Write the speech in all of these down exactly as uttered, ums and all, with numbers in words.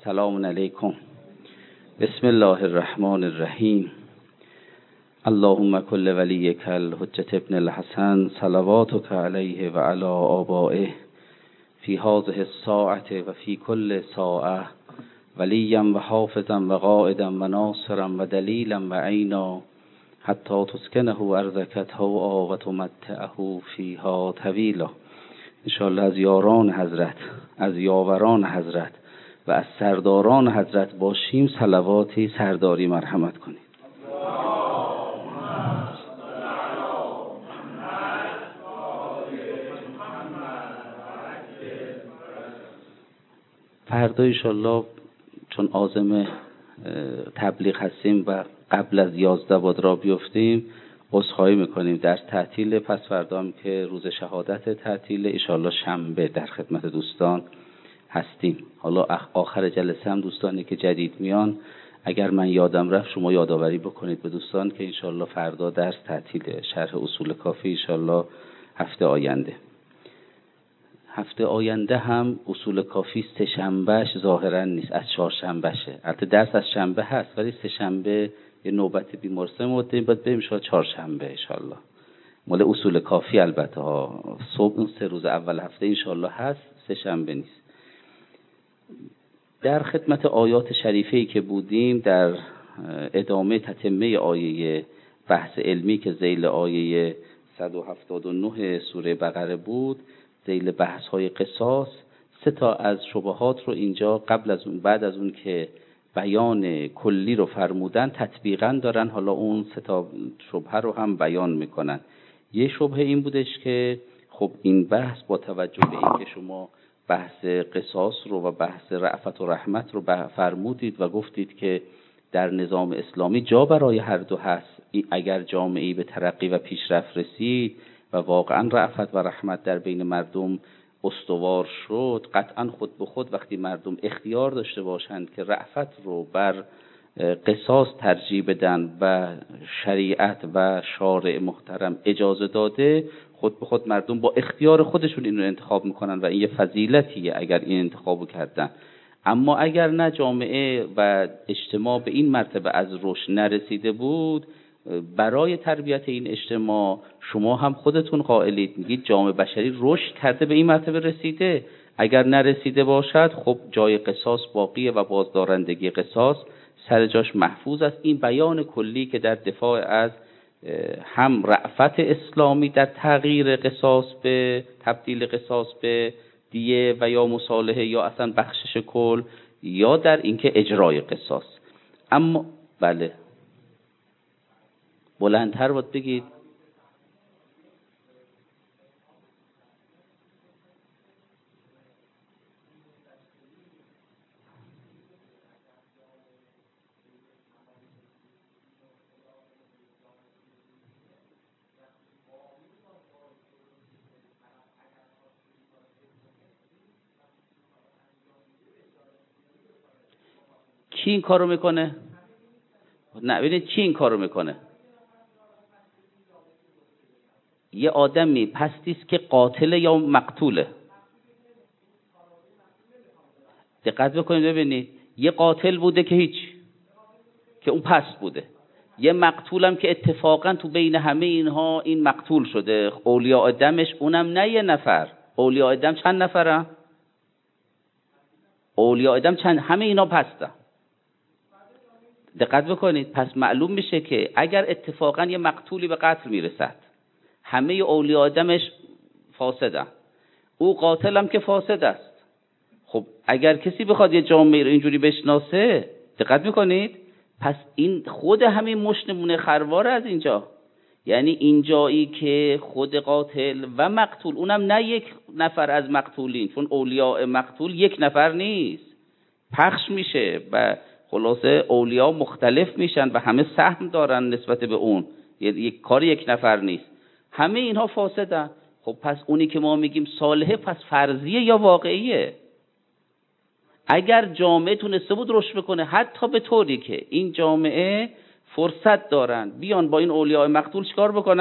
سلام علیکم. بسم الله الرحمن الرحیم. اللهم کل ولیک الحجة ابن الحسن صلواتک علیه و علی آبائه فی هذه الساعة و فی کل ساعة ولیا و حافظا و قائدا و ناصرا و دلیلا و عینا حتی تسکنه ارضک طوعا و تمتعه فیها طویلا. انشاءالله از یاران حضرت، از یاوران حضرت و از سرداران حضرت باشیم. صلواتی سرداری مرحمت کنید. فردا انشاءالله چون عازم تبلیغ هستیم و قبل از یازده باد را بیفتیم عذرخواهی میکنیم. درس تعطیله، پس فردا هم که روز شهادت تعطیله، انشاءالله شنبه در خدمت دوستان هستیم. حالا آخر جلسه هم دوستانی که جدید میان اگر من یادم رفت شما یادآوری بکنید به دوستان که انشاءالله فردا درس تعطیله. شرح اصول کافی انشاءالله هفته آینده. هفته آینده هم اصول کافی سه شنبهش ظاهرا نیست، از چهارشنبهشه. البته درس از شنبه هست ولی سه شنبه یه نوبت بیمارستان مدیم باید بریم شاید چهارشنبه انشاءالله. مال اصول کافی البته ها. صبح اون سه روز اول هفته انشاءالله هست، سه شنبه نیست. در خدمت آیات شریفه‌ای که بودیم در ادامه تتمه آیه بحث علمی که ذیل آیه صد و هفتاد و نه سوره بقره بود، ذیل بحث های قصاص، سه تا از شبهات رو اینجا قبل از اون بعد از اون که بیان کلی رو فرمودن تطبیقاً دارن حالا اون سه تا شبهه رو هم بیان میکنن. یه شبهه این بودش که خب این بحث با توجه به این که شما بحث قصاص رو و بحث رأفت و رحمت رو فرمودید و گفتید که در نظام اسلامی جا برای هر دو هست. اگر جامعه‌ای به ترقی و پیشرفت رسید و واقعا رأفت و رحمت در بین مردم استوار شد، قطعا خود به خود وقتی مردم اختیار داشته باشند که رأفت رو بر قصاص ترجیح بدن و شریعت و شارع محترم اجازه داده، خود به خود مردم با اختیار خودشون این رو انتخاب میکنن و این یه فضیلتیه اگر این انتخابو کردن. اما اگر نه جامعه و اجتماع به این مرتبه از رشد نرسیده بود، برای تربیت این اجتماع شما هم خودتون قائلید، میگید جامعه بشری رشد کرده به این مرتبه رسیده. اگر نرسیده باشد خب جای قصاص باقیه و بازدارندگی قصاص سر جاش محفوظ است. این بیان کلی که در دفاع از هم رأفت اسلامی در تغییر قصاص به تبدیل قصاص به دیه و یا مصالحه یا اصلا بخشش کل، یا در اینکه اجرای قصاص. اما بله بلندتر باید بگید. کی این کارو میکنه؟ نه ببینید کی این کارو میکنه. یه آدمی پستیست که قاتل یا مقتوله. دقت بکنید ببینید، یه قاتل بوده که هیچ، که اون پست بوده. یه مقتولم که اتفاقا تو بین همه اینها این مقتول شده. اولیاء دمش اونم نه یه نفر. اولیاء دم چند نفره؟ اولیاء دم چند؟ همه اینا پسته. دقت بکنید، پس معلوم میشه که اگر اتفاقا یه مقتولی به قتل میرسد، همه اولیاء دمش فاسدن، او قاتلم که فاسد است. خب اگر کسی بخواد یه جامعه رو اینجوری بشناسه، دقت میکنید، پس این خود همین مش نمونه خروار از اینجا. یعنی اینجایی که خود قاتل و مقتول، اونم نه یک نفر از مقتولین، چون اولیاء مقتول یک نفر نیست، پخش میشه و خلاصه اولیاء مختلف میشن و همه سهم دارن نسبت به اون. یک کار یک نفر نیست، همه اینها فاسدن. خب پس اونی که ما میگیم صالحه پس فرضیه یا واقعیه؟ اگر جامعه تونسته بود رشد بکنه، حتی به طوری که این جامعه فرصت دارن بیان با این اولیاء مقتول چیکار بکنن؟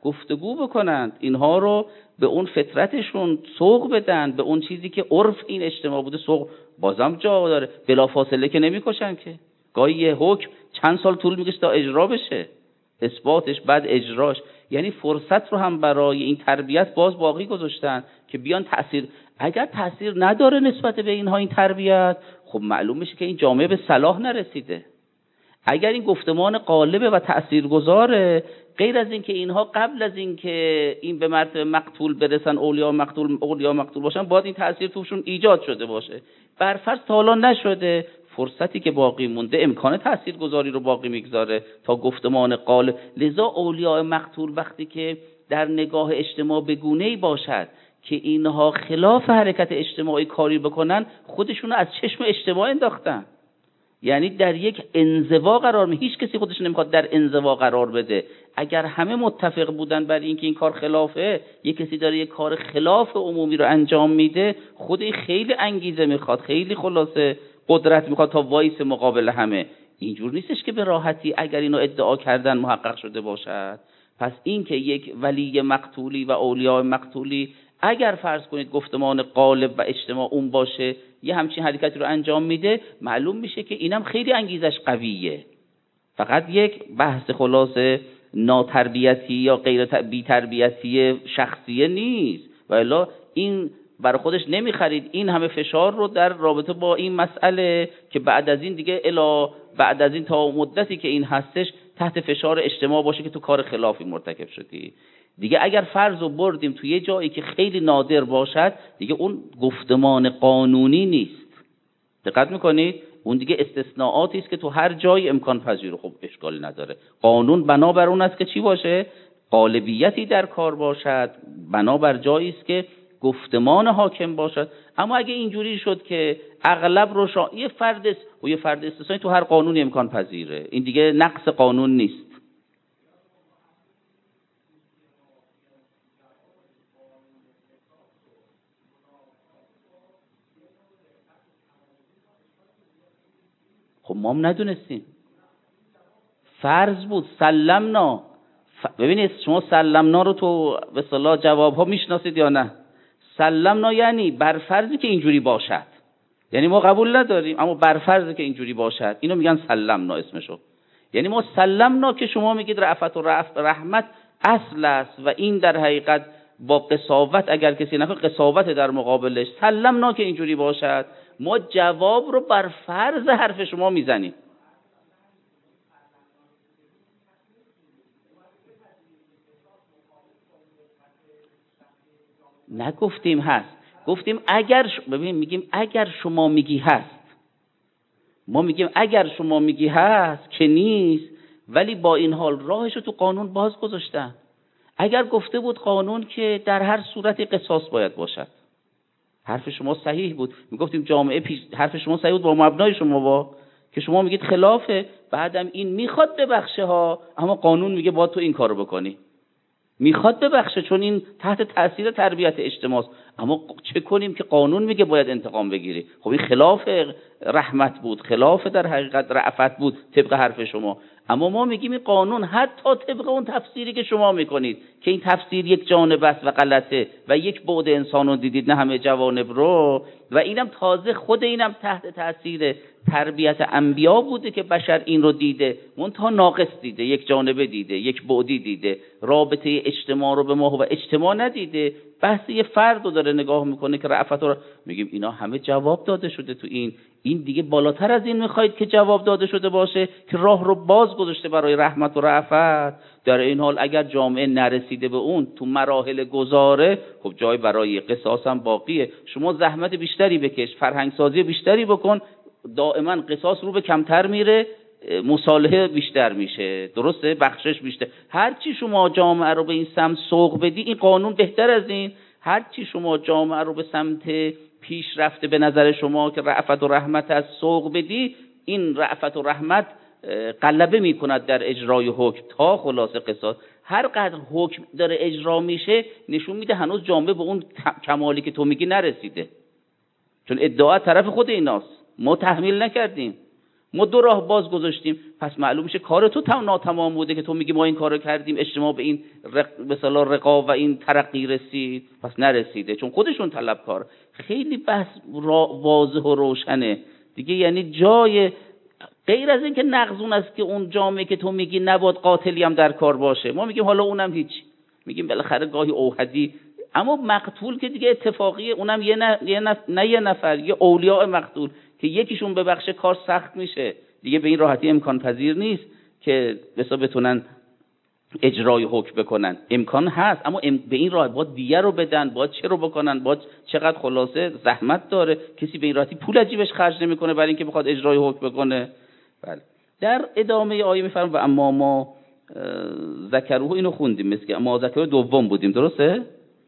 گفتگو بکنند، اینها رو به اون فطرتشون سوق بدن، به اون چیزی که عرف این اجتماع بوده سوق. بازم جا داره، بلافاصله که نمیکشن که، گاهی یه حکم چند سال طول میکشه تا اجرا بشه، اثباتش بعد اجراش. یعنی فرصت رو هم برای این تربیت باز باقی گذاشتن که بیان تأثیر. اگر تأثیر نداره نسبت به اینها این تربیت، خب معلوم میشه که این جامعه به صلاح نرسیده. اگر این گفتمان غالبه و تأثیرگذاره، غیر از این که اینها قبل از این که این به مرتبه مقتول برسن، اولیاء مقتول اولیاء مقتول باشن، باید این تأثیر توشون ایجاد شده باشه. برفرض تا حالا نشده، فرصتی که باقی مونده امکان تأثیرگذاری رو باقی میگذاره تا گفتمان غالب. لذا اولیاء مقتول وقتی که در نگاه اجتماع به گونه‌ای باشد که اینها خلاف حرکت اجتماعی کاری بکنن، خودشون رو از چشم اجتماع انداختن. یعنی در یک انزوا قرار می، هیچ کسی خودش نمیخواد در انزوا قرار بده. اگر همه متفق بودن بر اینکه این کار خلافه، یک کسی داره یک کار خلاف عمومی رو انجام میده، خود این خیلی انگیزه میخواد، خیلی خلاصه قدرت میخواد تا وایس مقابل همه. اینجور نیستش که به راحتی اگر اینو ادعا کردن محقق شده باشد. پس این که یک ولی مقتولی و اولیاء مقتولی اگر فرض کنید گفتمان غالب و اجتماع اون باشه، یه همچین حرکتی رو انجام میده، معلوم میشه که اینم خیلی انگیزش قویه. فقط یک بحث خلاصه ناتربیتی یا غیر بی تربیتی شخصیه نیست، و الا این برای خودش نمیخرید این همه فشار رو در رابطه با این مسئله که بعد از این دیگه الا بعد از این تا مدتی که این هستش تحت فشار اجتماع باشه که تو کار خلافی مرتکب شدی. دیگه اگر فرض رو بردیم توی یه جایی که خیلی نادر باشد، دیگه اون گفتمان قانونی نیست. دقت میکنید؟ اون دیگه استثناءاتی است که تو هر جای امکان پذیره. خب اشکالی نداره. قانون بنابر اون است که چی باشه؟ غالبیتی در کار باشد، بنابر جایی است که گفتمان حاکم باشد. اما اگه اینجوری شد که اغلب رو شا... یه فرد است و یه فرد استثنایی تو هر قانونی امکان پذیره، این دیگه نقص قانون نیست. خب ما هم ندونستیم، فرض بود سلمنا. ف... ببینید شما سلمنا رو تو به اصطلاح جواب ها میشناسید یا نه؟ سلمنا یعنی بر فرضی که اینجوری باشد، یعنی ما قبول نداریم اما بر فرضی که اینجوری باشد، اینو میگن سلمنا اسمشو. یعنی ما سلمنا که شما میگید رأفت و رحمت اصل است و این در حقیقت با قساوت اگر کسی نکنه قساوت در مقابلش، سلمنا که اینجوری باشد، ما جواب رو بر فرض حرف شما میزنیم. نگفتیم هست، گفتیم اگر ش... ببین میگیم اگر شما میگی هست، ما میگیم اگر شما میگی هست که نیست، ولی با این حال راهشو تو قانون باز گذاشتن. اگر گفته بود قانون که در هر صورت قصاص باید باشد، حرف شما صحیح بود، میگفتیم جامعه پیش، حرف شما صحیح بود با مبنای شما با که شما میگید خلافه، بعدم این میخواد ببخشه ها، اما قانون میگه باید تو این کارو بکنی. میخواد ببخشه چون این تحت تاثیر تربیت اجتماعی است، اما چه کنیم که قانون میگه باید انتقام بگیری. خب این خلاف رحمت بود، خلاف در حقیقت رأفت بود طبق حرف شما. اما ما میگیم این قانون حتی طبق اون تفسیری که شما میکنید که این تفسیر یک جانب است و غلطه و یک بعد انسان رو دیدید نه همه جوانب رو، و اینم تازه خود اینم تحت تاثیر تربیت انبیا بوده که بشر این رو دیده، منتها ناقص دیده، یک جانبه دیده، یک بعدی دیده، رابطه اجتماع رو به ما و اجتماع ندیده، بحث یه فرد رو داره نگاه میکنه که رأفت رو میگیم اینا همه جواب داده شده تو این این دیگه بالاتر از این میخواید که جواب داده شده باشه که راه رو باز گذاشته برای رحمت و رأفت. در این حال اگر جامعه نرسیده به اون تو مراحل گذاره، خب جای برای قصاص هم باقیه. شما زحمت بیشتری بکش، فرهنگ سازی بیشتری بکن، دائما قصاص رو به کمتر میره، مصالحه بیشتر میشه، درسته؟ بخشش بیشتر. هر چی شما جامعه رو به این سمت سوق بدی، این قانون بهتر از این، هر چی شما جامعه رو به سمت پیش رفته به نظر شما که رأفت و رحمت از سوق بدی، این رأفت و رحمت غلبه میکند در اجرای حکم تا خلاص قصاص. هر قدر حکم داره اجرا میشه نشون میده هنوز جامعه به اون کمالی که تو میگی نرسیده، چون ادعا طرف خود ایناست، ما تحمیل نکردیم. ما دو راه باز گذاشتیم، پس معلوم میشه کار تو تام ناتمام بوده که تو میگی ما این کارو کردیم، اجتماع به این رق... به اصطلاح رقا و این ترقی رسید، پس نرسیده چون خودشون طلبکار. خیلی بحث را... واضح و روشنه دیگه. یعنی جای غیر از این که نقضون است که اون جامعه که تو میگی نباید قاتلی هم در کار باشه، ما میگیم حالا اونم هیچ، میگیم بالاخره گاهی اوحدی، اما مقتول که دیگه اتفاقیه، اونم یه نه یه, نف... نه یه نفر، یه اولیاء مقتول که یکیشون ببخشه کار سخت میشه دیگه. به این راحتی امکان پذیر نیست که بسا بتونن اجرای حکم بکنن. امکان هست اما ام... به این راحت باید دیگه رو بدن، باید چه رو بکنن، باید چقدر خلاصه زحمت داره. کسی به این راحتی پول عجیبش خرج نمیکنه برای اینکه بخواد اجرای حکم بکنه. بله. در ادامه آیه میفرم و اما ما ذکروه، اینو خوندیم مثل که ما ذکروه دوم بودیم، درسته؟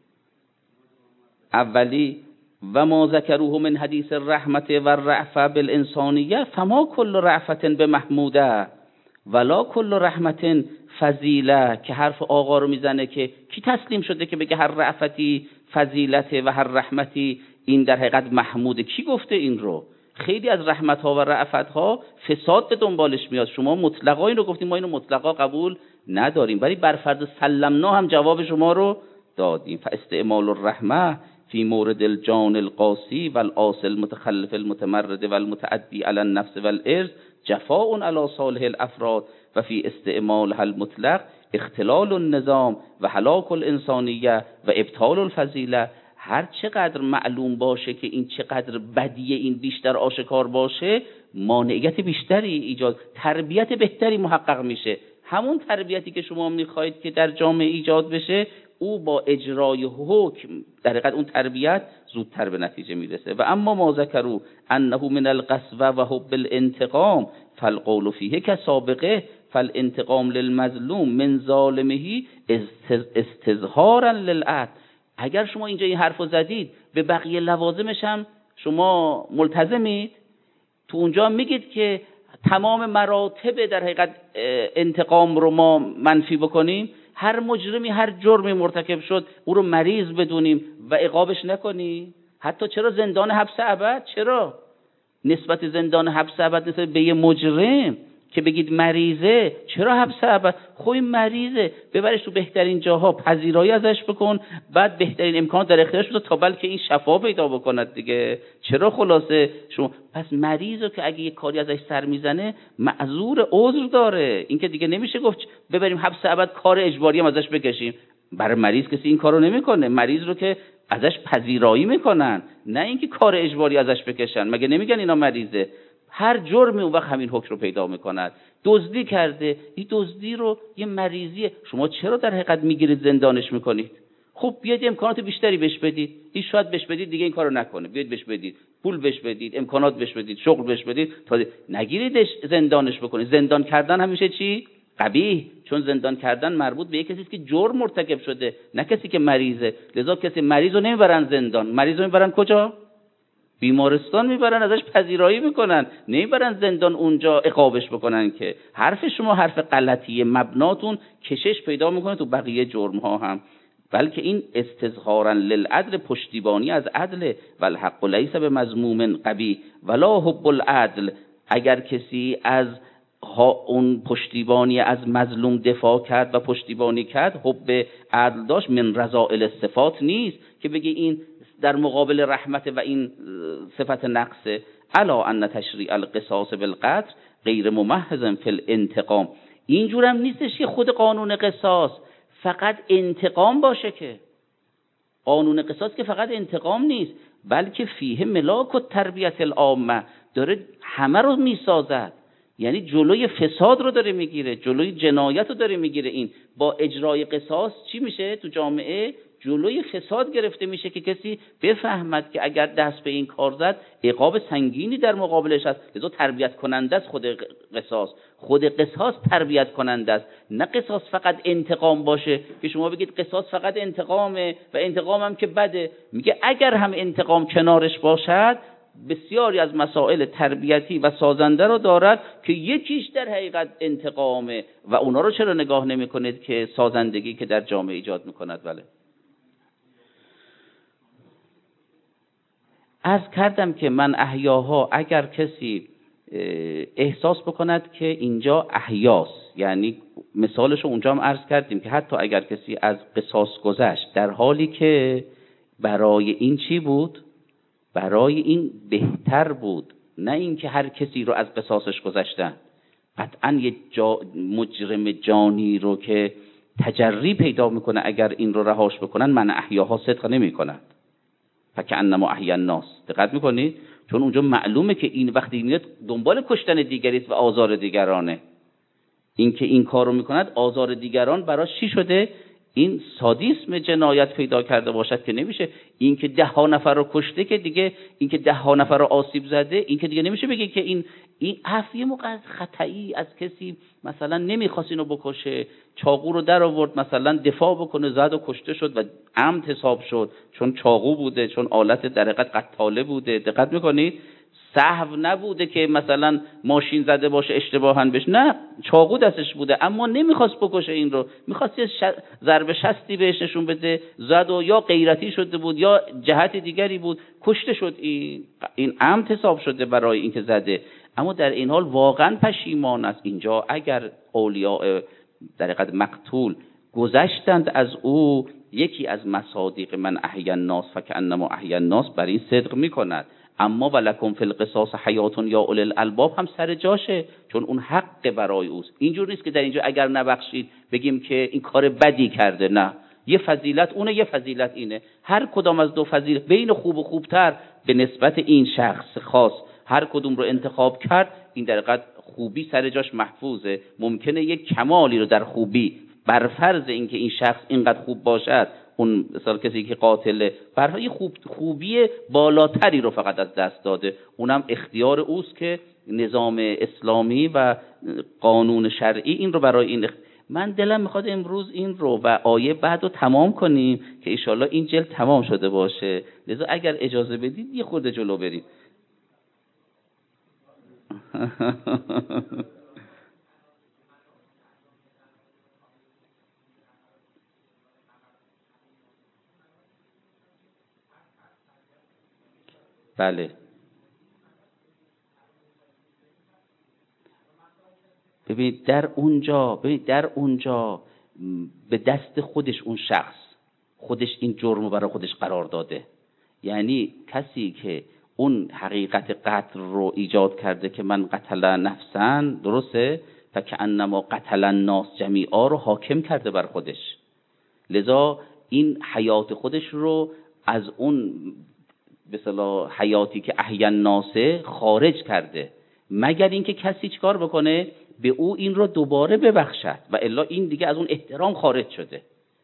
اولی و ما ذکروه من حدیث الرحمت و الرأفة بالانسانیه فما کل رأفت به محموده ولا کل رحمت فضیله، که حرف آقا رو میزنه که کی تسلیم شده که بگه هر رأفتی فضیلت و هر رحمتی این در حقیقت محموده؟ کی گفته این رو؟ خیلی از رحمت ها و رأفت ها فساد به دنبالش میاد. شما مطلقا اینو گفتیم، ما اینو مطلقا قبول نداریم، ولی بر فرض سلمنا هم جواب شما رو دادیم. فاستعمال الرحمه فی مورد الجان القاسی والآصل المتخلف المتمرد والمتعدی علی النفس والارض جفاء علی صالح الافراد و فی استعمالها المطلق اختلال النظام و هلاک الانسانیه و ابطال الفضیله. هر چقدر معلوم باشه که این چقدر بدیه، این بیشتر آشکار باشه، مانعیت بیشتری ایجاد، تربیت بهتری محقق میشه. همون تربیتی که شما میخواید که در جامعه ایجاد بشه، او با اجرای حکم در حقیقت اون تربیت زودتر به نتیجه میرسه. و اما ما ذکروا انه من القسوه و حب الانتقام فالقول فیه کسابقه فالانتقام للمظلوم من ظالمه استظهارا للعدل. اگر شما اینجا این حرفو زدید، به بقیه لوازمش هم شما ملتزمید. تو اونجا میگید که تمام مراتب در حقیقت انتقام رو ما منفی بکنیم، هر مجرمی هر جرمی مرتکب شد او رو مریض بدونیم و عقابش نکنیم. حتی چرا زندان حبس ابد؟ چرا نسبت زندان حبس ابد نسبت به یه مجرم که بگید مریضه؟ چرا حبس ابد؟ خب این مریضه، ببرش تو بهترین جاها، پذیرایی ازش بکن، بعد بهترین امکانات در اختیارش بذار تا بلکه این شفا پیدا بکند دیگه. چرا خلاصه شما پس مریضو که اگه یه کاری ازش سر میزنه معذور، عذر داره، این که دیگه نمیشه گفت ببریم حبس ابد کار اجباری هم ازش بکشیم. برای مریض کسی این کارو نمیکنه، مریض رو که ازش پذیرایی میکنن، نه اینکه کار اجباری ازش بکشن. مگه نمیگن اینا مریضه؟ هر جرمی اون وقت همین حکم رو پیدا میکند. دزدی کرده، این دزدی رو یه مریضیه، شما چرا در حقیقت میگیرید زندانش میکنید؟ خب بیاید امکانات بیشتری بهش بدید، این شاید بهش بدید دیگه این کارو نکنه، بیاید بهش بدید، پول بهش بدید، امکانات بهش بدید، شغل بهش بدید، تا نگیریدش زندانش بکنید. زندان کردن همیشه چی؟ قبیح، چون زندان کردن مربوط به یک کسی است که جرم مرتکب شده، نه کسی که مریضه. لذا کسی مریض رو نمیبرن زندان، مریض رو میبرن کجا؟ بیمارستان میبرن، ازش پذیرایی میکنن، نمیبرن زندان اونجا عقابش بکنن. که حرف شما حرف غلطیه، مبناتون کشش پیدا میکنه تو بقیه جرم ها هم. بلکه این استظهارا للعدل، پشتیبانی از عدل، والحق لیس بمذموم قبیح ولا حب العدل. اگر کسی از ها اون پشتیبانی از مظلوم دفاع کرد و پشتیبانی کرد، حب عدل داشت، من رذائل الصفات نیست که بگی این در مقابل رحمت و این صفت نقصه. الا ان تشریع القصاص بالقتل غیر ممحض فی الانتقام. اینجور هم نیستش که خود قانون قصاص فقط انتقام باشه، که قانون قصاص که فقط انتقام نیست، بلکه فیه ملاک و تربیت العامه، داره همه رو میسازد. یعنی جلوی فساد رو داره میگیره، جلوی جنایت رو داره میگیره. این با اجرای قصاص چی میشه تو جامعه؟ جلوی فساد گرفته میشه که کسی بفهمد که اگر دست به این کار زد عقاب سنگینی در مقابلش هست. لذا تربیت کننده است خود قصاص، خود قصاص تربیت کننده است، نه قصاص فقط انتقام باشه که شما بگید قصاص فقط انتقامه و انتقام هم که بده. میگه اگر هم انتقام کنارش باشد، بسیاری از مسائل تربیتی و سازنده رو دارد که یکیش در حقیقت انتقامه و اونا رو چرا نگاه نمی کنید که سازندگی که در جامعه ایجاد میکند. بله، عرض کردم که من احیاها اگر کسی احساس بکند که اینجا احیاست. یعنی مثالش رو اونجا هم عرض کردیم که حتی اگر کسی از قصاص گذشت در حالی که برای این چی بود؟ برای این بهتر بود، نه اینکه هر کسی رو از قصاصش گذشتن. قطعا یه جا مجرم جانی رو که تجری پیدا میکنه اگر این رو رهاش بکنن، من احیاها صدق نمی کند فکأنما احیا الناس. دقت میکنید؟ چون اونجا معلومه که این وقتی میاد دنبال کشتن دیگریست و آزار دیگرانه. این که این کار رو میکند آزار دیگران براش چی شده؟ این سادیسم جنایت پیدا کرده باشد که نمیشه. این که ده ها نفر رو کشته که دیگه، این که ده ها نفر رو آسیب زده، این که دیگه نمیشه بگه که این این عفوی موقع از خطایی از کسی مثلا نمیخواست اینو بکشه، چاقو رو در آورد مثلا دفاع بکنه، زد و کشته شد و عمد حساب شد، چون چاقو بوده، چون آلت در حقیقت قتاله بوده. دقت میکنید؟ سهو نبوده که مثلا ماشین زده باشه اشتباهاً بشه، نه، چاقو دستش بوده اما نمیخواست بکشه این رو، میخواست یه ضربه شستی بهش نشون بده، زد و یا غیرتی شده بود یا جهت دیگری بود، کشته شد. این این عمد حساب شده برای اینکه زده، اما در این حال واقعا پشیمان است. اینجا اگر اولیاء در حقیقت مقتول گذشتند از او، یکی از مصادیق من احیا الناس فکأنما احیا الناس بر این صدق میکند. اما ولکم فی القصاص حیات یا اولی الالباب هم سر جاشه، چون اون حق برای اوست. اینجور نیست که در اینجا اگر نبخشید بگیم که این کار بدی کرده، نه، یه فضیلت اونه، یه فضیلت اینه. هر کدام از دو فضیلت بین خوب و خوبتر به نسبت این شخص خاص هر کدوم رو انتخاب کرد، این در حقیقت خوبی سر جاش محفوظه. ممکنه یک کمالی رو در خوبی بر فرض اینکه این شخص اینقدر خوب باشد، اون مثلا کسی که قاتله برای خوب خوبی بالاتری رو فقط از دست داده، اونم اختیار اوست که نظام اسلامی و قانون شرعی این رو برای این اخ... من دلم میخواد امروز این رو و آیه بعد رو تمام کنیم که انشالله این جلد تمام شده باشه. لذا اگر اجازه بدید یه خورده جلو بریم. بله، ببینید در اونجا ببینید در اونجا به دست خودش اون شخص خودش این جرم رو برای خودش قرار داده. یعنی کسی که اون حقیقت قتل رو ایجاد کرده که من قتل نفسن، درسته، فکأنما قتل الناس جمیعا رو حاکم کرده بر خودش. لذا این حیات خودش رو از اون به اصطلاح حیاتی که احیا الناس خارج کرده، مگر اینکه کسی چیکار بکنه به او این رو دوباره ببخشد، و الا این دیگه از اون احترام خارج شده.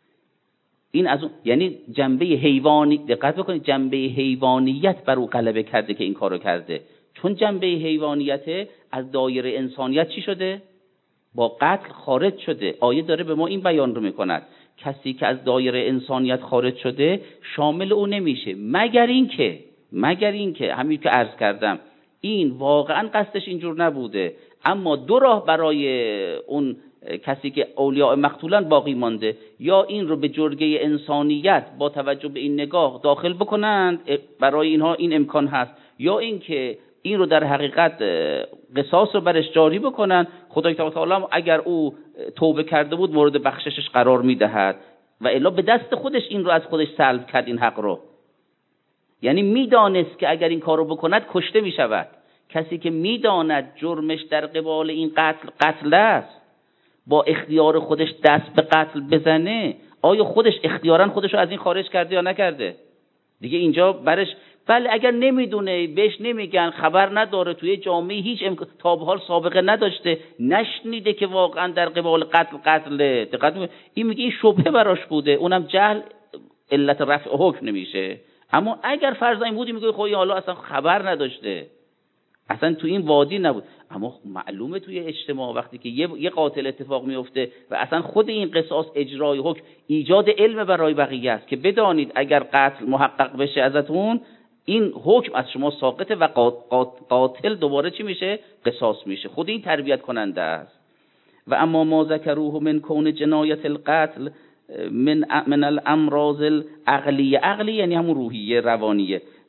این از اون یعنی جنبه حیوانی، دقت بکنید، جنبه حیوانیت بر او غلبه کرده که این کارو کرده. چون جنبه حیوانیت از دایره انسانیت چی شده؟ با قتل خارج شده. آیه داره به ما این بیان رو میکند، کسی که از دایره انسانیت خارج شده شامل او نمیشه، مگر اینکه مگر اینکه همین که عرض کردم این واقعا قصدش اینجور نبوده، اما دو راه برای اون کسی که اولیاء مقتولن باقی مانده، یا این رو به جرگه انسانیت با توجه به این نگاه داخل بکنند، برای اینها این امکان هست، یا این که این رو در حقیقت قصاص رو برش جاری بکنن. خدای تعالی اگر او توبه کرده بود مورد بخششش قرار میدهد، و الا به دست خودش این رو از خودش سلب کرد این حق رو. یعنی میدانست که اگر این کار رو بکند کشته میشود. کسی که میداند جرمش در قبال این قتل قتل است، با اختیار خودش دست به قتل بزنه، آیا خودش اختیاراً خودش رو از این خارج کرده یا نکرده؟ دیگه اینجا برش بله اگر نمیدونه، بهش نمیگن، خبر نداره، توی جامعه هیچ امکان تا به حال سابقه نداشته، نشنیده که واقعا در قبال قتل قتله، دقت این میگه این شبهه براش بوده، اونم جهل علت رفع حکم نمیشه. اما اگر فرض این بودی میگه خب حالا اصلا خبر نداشته، اصلا تو این وادی نبود. اما معلومه توی اجتماع وقتی که یه, یه قاتل اتفاق میفته و اصلا خود این قصاص اجرای حکم ایجاد علم برای بقیه است که بدانید اگر قتل محقق بشه ازتون این حکم از شما ساقطه و قاتل دوباره چی میشه؟ قصاص میشه. خود این تربیت کننده است. و اما ما ذکروه من کون جنایت القتل من من الامراض العقلیه، عقلی یعنی همون روحیه روانیه،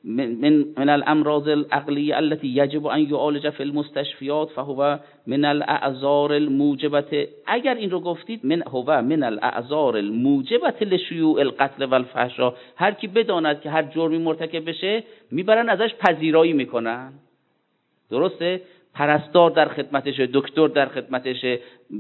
من من الامراض العقلیه التي یجب ان یعالج فی المستشفیات فهو من الاعذار الموجبه. اگر این رو گفتید من هو من الاعذار الموجبه لشیوع القتل و الفحشاء، هر کی بداند که هر جرمی مرتکب بشه میبرن ازش پذیرایی میکنن. درسته؟ پرستار در خدمتشه، دکتر در خدمتشه،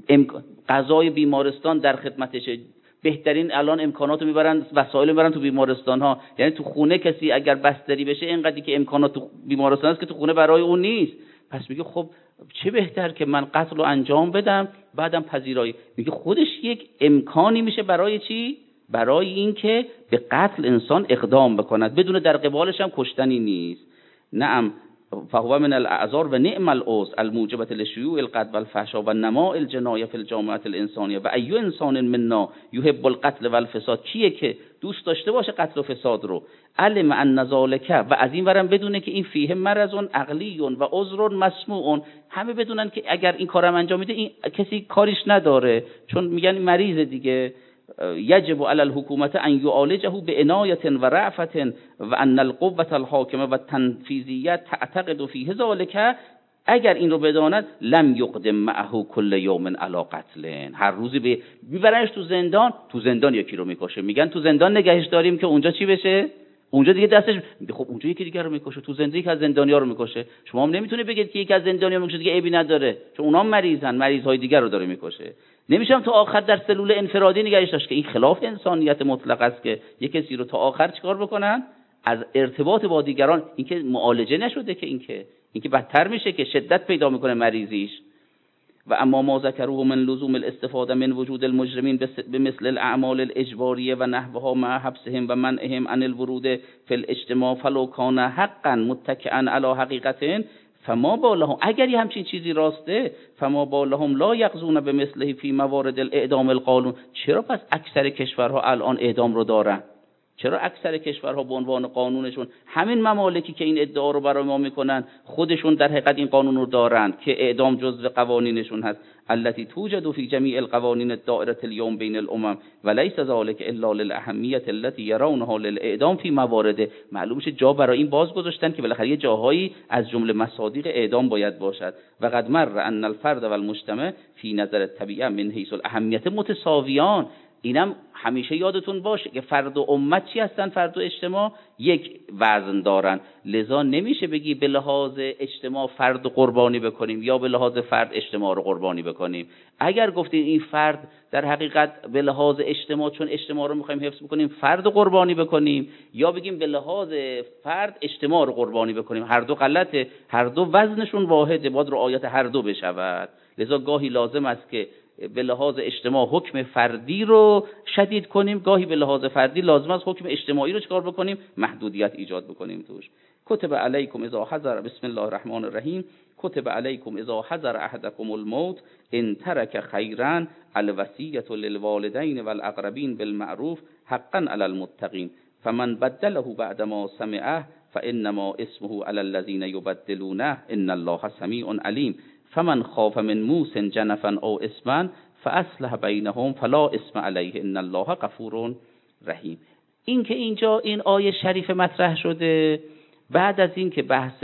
قضای بیمارستان در خدمتشه، بهترین الان امکاناتو میبرن، وسایل میبرن تو بیمارستان ها. یعنی تو خونه کسی اگر بستری بشه اینقدری که امکانات تو بیمارستان است که تو خونه برای اون نیست، پس میگه خب چه بهتر که من قتل رو انجام بدم بعدم پذیرایی. میگه خودش یک امکانی میشه برای چی؟ برای اینکه به قتل انسان اقدام بکند بدون در قبالش هم کشتنی نیست. نعم فهو من الاعذار و نعم العذر الموجبه لشیوع القتل والفحشاء و نماء الجنایه فی الجامعه الانسانیه و ای انسان منا یحب القتل والفساد. کیه که دوست داشته باشه قتل و فساد رو؟ علم ان ذلک، و از این ورم بدونه که این فیه مرض عقلی و عذر مسموع. همه بدونن که اگر این کارم انجام میده این کسی کاریش نداره، چون میگن مریض دیگه. یجب علی الحکومه ان یعالجه بعنایه و رأفة و ان القوة الحاکمه و تنفیذیه تعتقد فیه ذلک. اگر این رو بداند لم یقدم معه کل یوم علی قتل، هر روزی به میبرنش تو زندان، تو زندان یکی رو میکشه. میگن تو زندان نگهش داریم که اونجا چی بشه؟ اونجا دیگه دستش خب اونجا یکی دیگه رو میکشه، تو زندگی که از زندانیا رو میکشه. شما هم نمیتونه بگید که یکی از زندانیا میکشه دیگه عیبی نداره، چون اونها مریضن، مریضهای دیگر رو داره میکشه. نمیشم تا آخر در سلول انفرادی نگهش داشت که این خلاف انسانیت مطلق است که یک کسی رو تا آخر چیکار بکنن؟ از ارتباط با دیگران. اینکه معالجه نشده که اینکه اینکه بدتر میشه که شدت پیدا میکنه مریضیش. و اما ما ذکروه من لزوم الاستفاده من وجود المجرمین بمثل الاعمال الاجباریه و نحوها مع حبسهم و منعهم عن الورود فی الاجتماع فلو کان حقا متکئا علی حقیقت فما بالهم، اگر یه همچین چیزی راسته فما بالهم لا یقضون بمثله فی موارد الاعدام القانون. چرا پس اکثر کشورها الان اعدام رو دارن؟ چرا اکثر کشورها به عنوان قانونشون همین ممالکی که این ادعا رو برای ما میکنن خودشون در حقیقت این قانون رو دارن که اعدام جزو قوانینشون هست؟ التي توجد في جميع القوانين الدائرة اليوم بين الامم وليس ذلك الا للاهمیة التي يرونها للاعدام في موارد. معلوم شه جا برای این باز گذاشتن که بالاخره یه جاهایی از جمله مصادیق اعدام باید باشد. و قد مر ان الفرد والمجتمع في نظر الطبیعه من حیث الاهمیة متساویان. اینم همیشه یادتون باشه که فرد و امت چی هستن؟ فرد و اجتماع یک وزن دارن، لذا نمیشه بگی به لحاظ اجتماع فرد قربانی بکنیم یا به لحاظ فرد اجتماع رو قربانی بکنیم. اگر گفتین این فرد در حقیقت به لحاظ اجتماع چون اجتماع رو میخوایم حفظ بکنیم فرد قربانی بکنیم، یا بگیم به لحاظ فرد اجتماع رو قربانی بکنیم، هر دو غلطه، هر دو وزنشون واحده، باید رعایت هر دو بشود. لذا گاهی لازم است که به لحاظ اجتماع حکم فردی رو شدید کنیم، گاهی به لحاظ فردی لازم است حکم اجتماعی رو چکار بکنیم؟ محدودیت ایجاد بکنیم توش. کتب علیکم اذا حضر بسم الله الرحمن الرحیم کتب علیکم اذا حضر احدکم الموت ان ترک خیرا الوصیة للوالدین والاقربین بالمعروف حقا علی المتقین فمن بدله بعد ما سمعه فانما اسمه علی الذین یبدلونه ان الله سمیع علیم فمن خاف من موس جنفا او اسما فاصلح بینهم فلا اسم علیه ان الله غفور رحیم. این که اینجا این آیه شریف مطرح شده بعد از این که بحث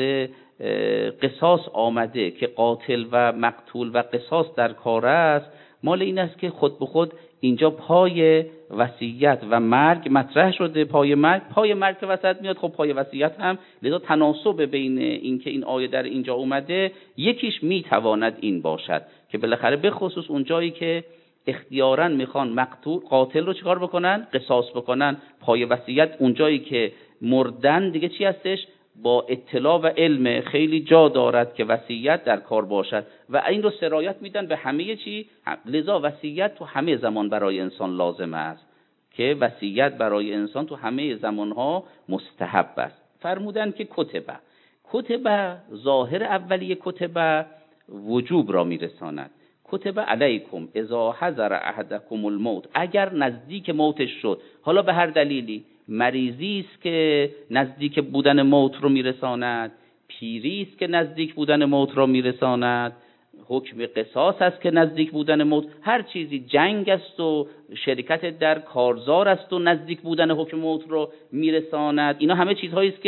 قصاص آمده که قاتل و مقتول و قصاص در کار است، مال این است که خود به خود اینجا پای وصیت و مرگ مطرح شده. پای مرگ پای مرگ که وسط میاد، خب پای وصیت هم، لذا تناسب بین این که این آیه در اینجا اومده یکیش میتواند این باشد که بالاخره به خصوص اون جایی که اختیاراً میخوان مقتول قاتل رو چیکار بکنن؟ قصاص بکنن. پای وصیت اون جایی که مردن دیگه چی هستش؟ با اطلاع و علم خیلی جا دارد که وصیت در کار باشد و این رو سرایت میدن به همه چی. لذا وصیت تو همه زمان برای انسان لازم است که وصیت برای انسان تو همه زمانها مستحب است. فرمودن که کتبه کتبه ظاهر اولیه کتبه وجوب را میرساند. کتبه علیکم اذا حضر احدکم الموت، اگر نزدیک موتش شد، حالا به هر دلیلی، مریضی است که نزدیک بودن موت رو میرساند، پیری است که نزدیک بودن موت رو میرساند، حکم قصاص است که نزدیک بودن موت، هر چیزی، جنگ است و شرکت در کارزار است و نزدیک بودن حکم موت رو میرساند. اینا همه چیزهایی است که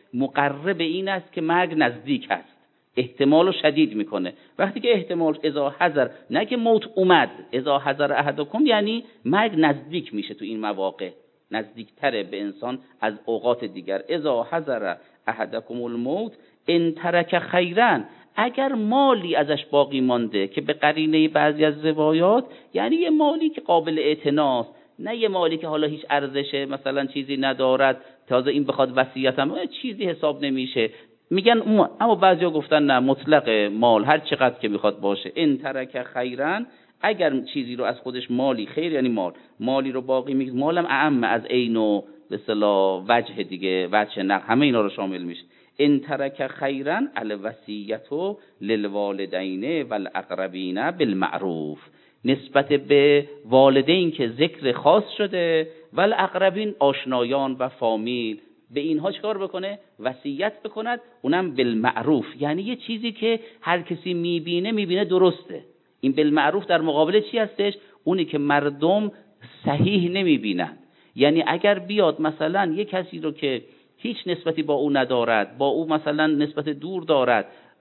مقرب این است که مرگ نزدیک است، احتمالو شدید میکنه. وقتی که احتمال اذا حضر، نه که موت اومد، اذا حضر احدکم یعنی مرگ نزدیک میشه تو این مواقع، نزدیکتره به انسان از اوقات دیگر. اذا حضر احدکم الموت ان ترک خیرا، اگر مالی ازش باقی مانده، که به قرینه بعضی از روایات یعنی یه مالی که قابل اعتناست، نه یه مالی که حالا هیچ ارزشه، مثلا چیزی ندارد تازه این بخواد وصیت هم چیزی حساب نمیشه. میگن اما بعضیا گفتن نه، مطلق مال هر چقدر که میخواد باشه. ان ترک خیرا، اگر چیزی رو از خودش، مالی، خیر یعنی مال، مالی رو باقی میگه، مالم اعم از عین و به اصطلاح وجه دیگه، وجه نقد، همه اینا رو شامل میشه. ان ترک خیرا الوصیت للوالدین والاقربین بالمعروف، نسبت به والدین که ذکر خاص شده، والاقربین آشنایان و فامیل، به اینها چکار بکنه؟ وصیت بکند، اونم بالمعروف، یعنی یه چیزی که هر کسی میبینه میبینه درسته. این بالمعروف در مقابل چی هستش؟ اونی که مردم صحیح نمیبینند. یعنی اگر بیاد مثلا یه کسی رو که هیچ نسبتی با او ندارد، با او مثلا نسبت دور دارد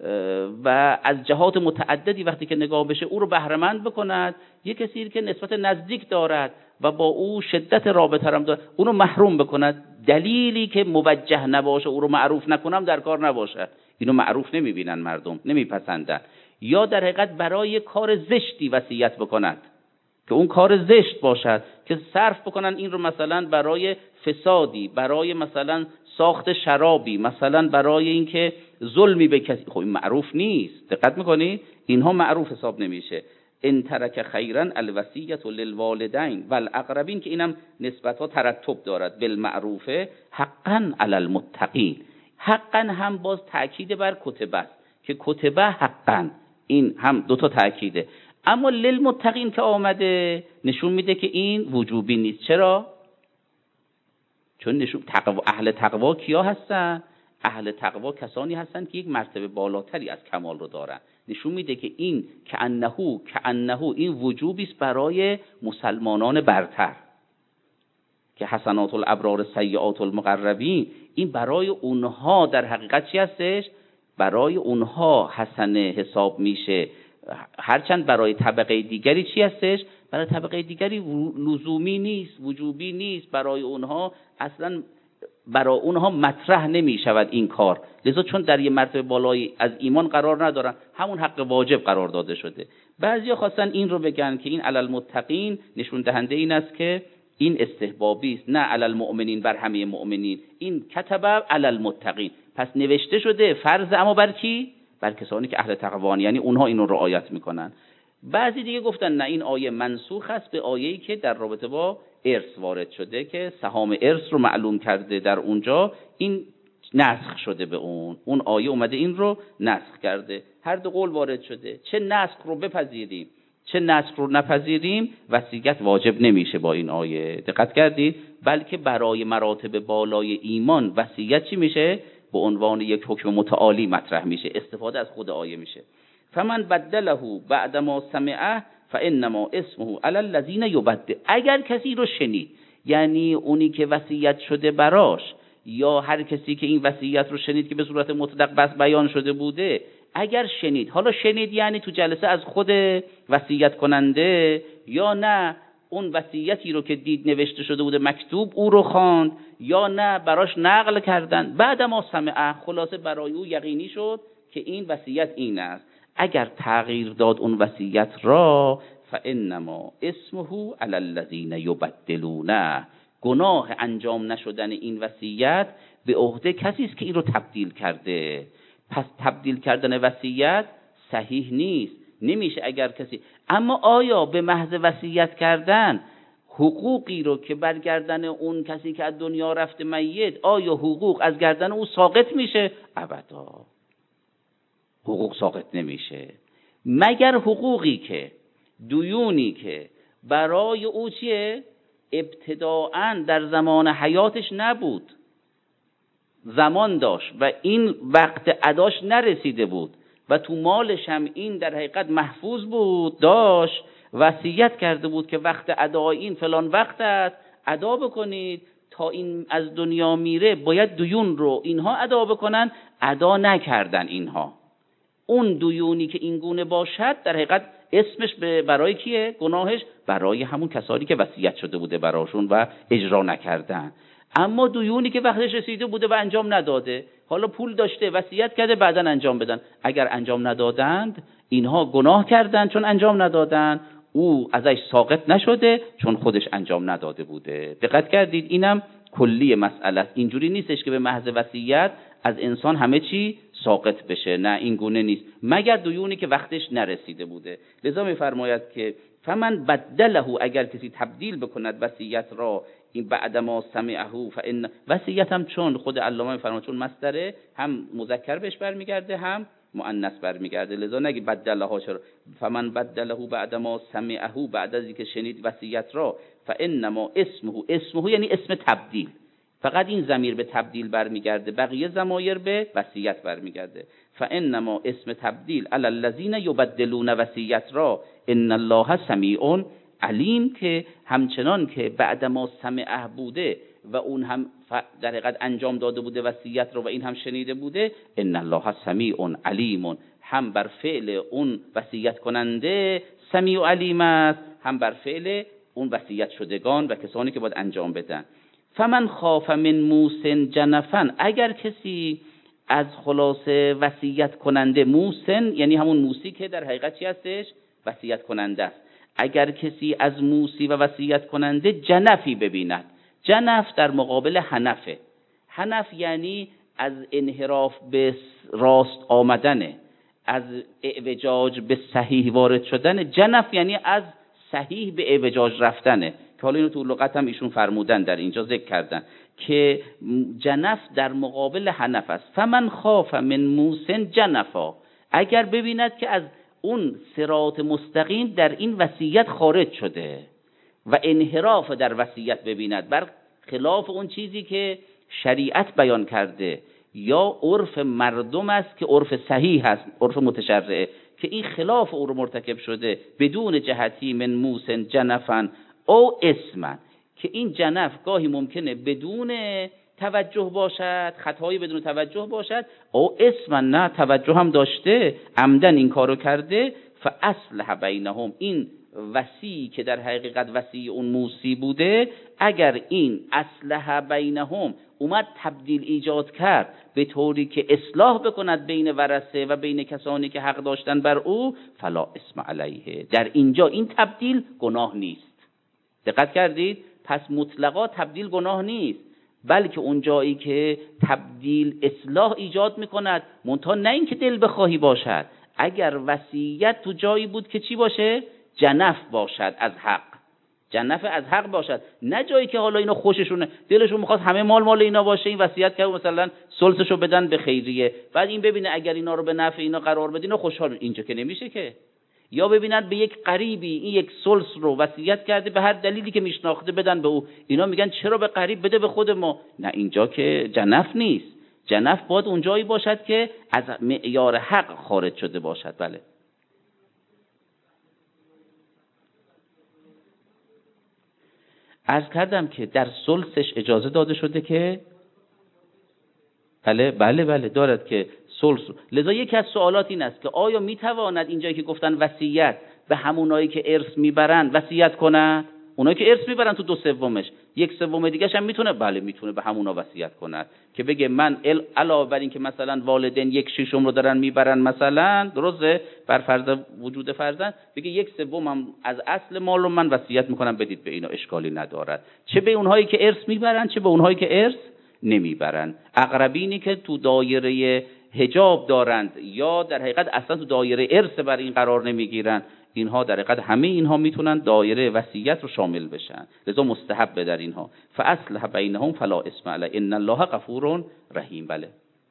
و از جهات متعددی وقتی که نگاه بشه او رو بهره‌مند بکند، یه کسی که نسبت نزدیک دارد و با او شدت رابطه هم دارد اون رو محروم بکند، دلیلی که موجه نباشه او رو معروف نکنم در کار نباشد، اینو معروف نمیبینن مردم، نمیپسندن. یا در حقیقت برای کار زشتی وصیت بکند که اون کار زشت باشد، که صرف بکنن این رو مثلا برای فسادی، برای مثلا ساخت شرابی، مثلا برای اینکه ظلمی به کسی، خب این معروف نیست. دقت میکنی؟ اینها معروف حساب نمیشه. ان ترک خیرا الوصیت للوالدین والاقربین، که اینم نسبت ها ترتب دارد، بالمعروف حقا علی المتقین. حقا هم باز تاکید بر کتبه است که کتبه حقا، این هم دوتا تاکیده. اما للمتقین که آمده نشون میده که این وجوبی نیست. چرا؟ چون نشون تقوا، اهل تقوا کیا هستن؟ اهل تقوا کسانی هستن که یک مرتبه بالاتری از کمال رو دارن. نشون میده که این کأنه کأنه این وجوبی است برای مسلمانان برتر، که حسنات الابرار سیئات المقربین، این برای اونها در حقیقت چی هستش؟ برای اونها حسنه حساب میشه. هرچند برای طبقه دیگری چی هستش؟ برای طبقه دیگری لزومی نیست، وجوبی نیست، برای اونها اصلا برای اونها مطرح نمی شود این کار. لذا چون در یه مرتبه بالای از ایمان قرار ندارن، همون حق واجب قرار داده شده. بعضیا خواستن این رو بگن که این علی المتقین نشون دهنده این است که این استحبابی است، نه علی المؤمنین بر همه مؤمنین. این کتب علی المتقین، پس نوشته شده فرض، اما بر کی؟ بر کسانی که اهل تقوان، یعنی اونها اینو رعایت میکنن. بعضی دیگه گفتن نه، این آیه منسوخ است به آیه‌ای که در رابطه با ارث وارد شده، که سهام ارث رو معلوم کرده در اونجا، این نسخ شده به اون اون آیه اومده این رو نسخ کرده. هر دو قول وارد شده، چه نسخ رو بپذیریم چه نسخ رو نپذیریم، وصیت واجب نمیشه با این آیه. دقت کردید؟ بلکه برای مراتب بالای ایمان وصیت چی میشه؟ به عنوان یک حکم متعالی مطرح میشه، استفاده از خود آیه میشه. فمن بدله بعد ما سمعه فانما اسمه علی الذین یبدل. اگر کسی رو شنید، یعنی اونی که وصیت شده براش، یا هر کسی که این وصیت رو شنید که به صورت مطلق بس بیان شده بوده، اگر شنید، حالا شنید یعنی تو جلسه از خود وصیت کننده، یا نه اون وصیتی رو که دید نوشته شده بوده مکتوب او رو خواند، یا نه براش نقل کردن، بعد ما سمعه، خلاصه برای او یقینی شد که این وصیت این است. اگر تغییر داد اون وصیت را، فانما اسمه علی الذین یبدلونه، گناه انجام نشدن این وصیت به عهده کسی است که این رو تبدیل کرده. پس تبدیل کردن وصیت صحیح نیست، نمیشه اگر کسی. اما آیا به محض وصیت کردن حقوقی رو که بر گردن اون کسی که از دنیا رفته میت، آیا حقوق از گردن او ساقط میشه؟ ابدا، حقوق ساقط نمیشه، مگر حقوقی که، دیونی که برای او چیه؟ ابتداعاً در زمان حیاتش نبود، زمان داشت و این وقت اداش نرسیده بود و تو مالش هم این در حقیقت محفوظ بود، داشت وصیت کرده بود که وقت ادای این فلان وقت است، ادا بکنید، تا این از دنیا میره باید دیون رو اینها ادا بکنن، ادا نکردن. اینها اون دیونی که این گونه باشد در حقیقت اسمش برای کیه؟ گناهش برای همون کسانی که وصیت شده بوده براشون و اجرا نکردن. اما دیونی که وقتش رسیده بوده و انجام نداده، حالا پول داشته وصیت کرده بعداً انجام بدن، اگر انجام ندادند اینها گناه کردن چون انجام ندادن، او ازش ساقط نشده چون خودش انجام نداده بوده. دقت کردید؟ اینم کلی مسئله است. اینجوری نیستش که به محض وصیت از انسان همه چی ساقط بشه، نه این گونه نیست، مگر دیونی که وقتش نرسیده بوده. لذا می‌فرماید که فمن بدله، اگر کسی تبدیل بکند وصیت را، این بعد ما سمعه فان، وصیت هم چون خود علامه می‌فرماید چون مصدره هم مذکر بهش برمیگرده هم مؤنث برمیگرده، لذا نگی بدله ها، چرا فمن بدله بعد ما سمعه، بعد از اینکه شنید وصیت را، فانما اسمه، اسمه یعنی اسم تبدیل، فقط این ضمیر به تبدیل برمیگرده، بقیه ضمایر به وصیت برمیگرده. فانما اسم تبدیل علی الذین یبدلون وصیت را ان الله سمیع علیم، که همچنان که بعد ما سمعه بوده و اون هم در حقیقت انجام داده بوده وصیت رو و این هم شنیده بوده، ان الله سمیع علیم، هم بر فعل اون وصیت کننده سمیع و علیم است، هم بر فعل اون وصیت شدگان و کسانی که باید انجام بدن. فمن خاف من موسن جنفا، اگر کسی از خلاصه وصیت کننده، موسن یعنی همون موسی که در حقیقت چی هستش؟ وصیت کننده است. اگر کسی از موسی و وصیت کننده جنفی ببیند، جنف در مقابل حنفه، حنف یعنی از انحراف به راست آمدنه، از اعوجاج به صحیح وارد شدن، جنف یعنی از صحیح به اعوجاج رفتنه، که حالا اینو تو لغت هم ایشون فرمودن در اینجا ذکر کردن که جنف در مقابل حنف است. فمن خاف من موسن جنفا، اگر ببیند که از اون صراط مستقیم در این وصیت خارج شده و انحراف در وصیت ببیند بر خلاف اون چیزی که شریعت بیان کرده یا عرف مردم است که عرف صحیح هست، عرف متشرعه، که این خلاف او رو مرتکب شده، بدون جهتی من موسن جنفن او اسمن، که این جنف گاهی ممکنه بدون توجه باشد، خطایی بدون توجه باشد، او اسمن نه توجه هم داشته، عمدن این کارو کرده، فاصلح بینهم، این وصی که در حقیقت وصی اون موسی بوده، اگر این اصلح بینهم اومد تبدیل ایجاد کرد به طوری که اصلاح بکند بین ورثه و بین کسانی که حق داشتن بر او، فلا اسم علیه، در اینجا این تبدیل گناه نیست. دقت کردید؟ پس مطلقا تبدیل گناه نیست، بلکه اون جایی که تبدیل اصلاح ایجاد میکند، منتها نه این که دل بخواهی باشد، اگر وصیت تو جایی بود که چی باشه؟ جنف باشد از حق، جنف از حق باشد، نه جایی که حالا اینا خوششونه، دلشون میخواد همه مال مال اینا باشه، این وصیت کرد مثلا ثلثشو بدن به خیریه، بعد این ببینه اگر اینا رو به نفع اینا قرار بدین و خوشحال، اینجا که نمیشه که. یا ببینن به یک قریبی این یک ثلث رو وصیت کرده، به هر دلیلی که میشناخته بدن به او، اینا میگن چرا به قریب بده به خود ما، نه اینجا که جنف نیست، جنف باید اون جایی باشد که از معیار حق خارج شده باشد. بله عرض کردم که در ثلثش اجازه داده شده که بله بله بله دارد که ثلث. لذا یکی از سوالات این است که آیا میتواند اینجایی که گفتن وصیت به همونایی که ارث میبرن وصیت کنند؟ اونایی که ارث میبرن تو دو سومش، یک سوم دیگه‌ش هم میتونه؟ بله میتونه به همونا وصیت کنه، که بگه من علاوه بر این که مثلا والدین یک ششم رو دارن میبرن مثلا، درسته، بر فرض وجود فرزند، بگه یک سوم هم از اصل مال رو من وصیت میکنم بدید به اینا، اشکالی ندارد، چه به اونهایی که ارث میبرن چه به اونهایی که ارث نمیبرن. اقربینی که تو دایره حجاب دارند یا در حقیقت اصلا تو دایره ارث بر این قرار نمیگیرن، اینها در حقیقت همه اینها میتونن دایره وصیت رو شامل بشن، لذا مستحب در اینها. فاصلح بینهم فلا اسم علیه ان الله غفور رحیم. بله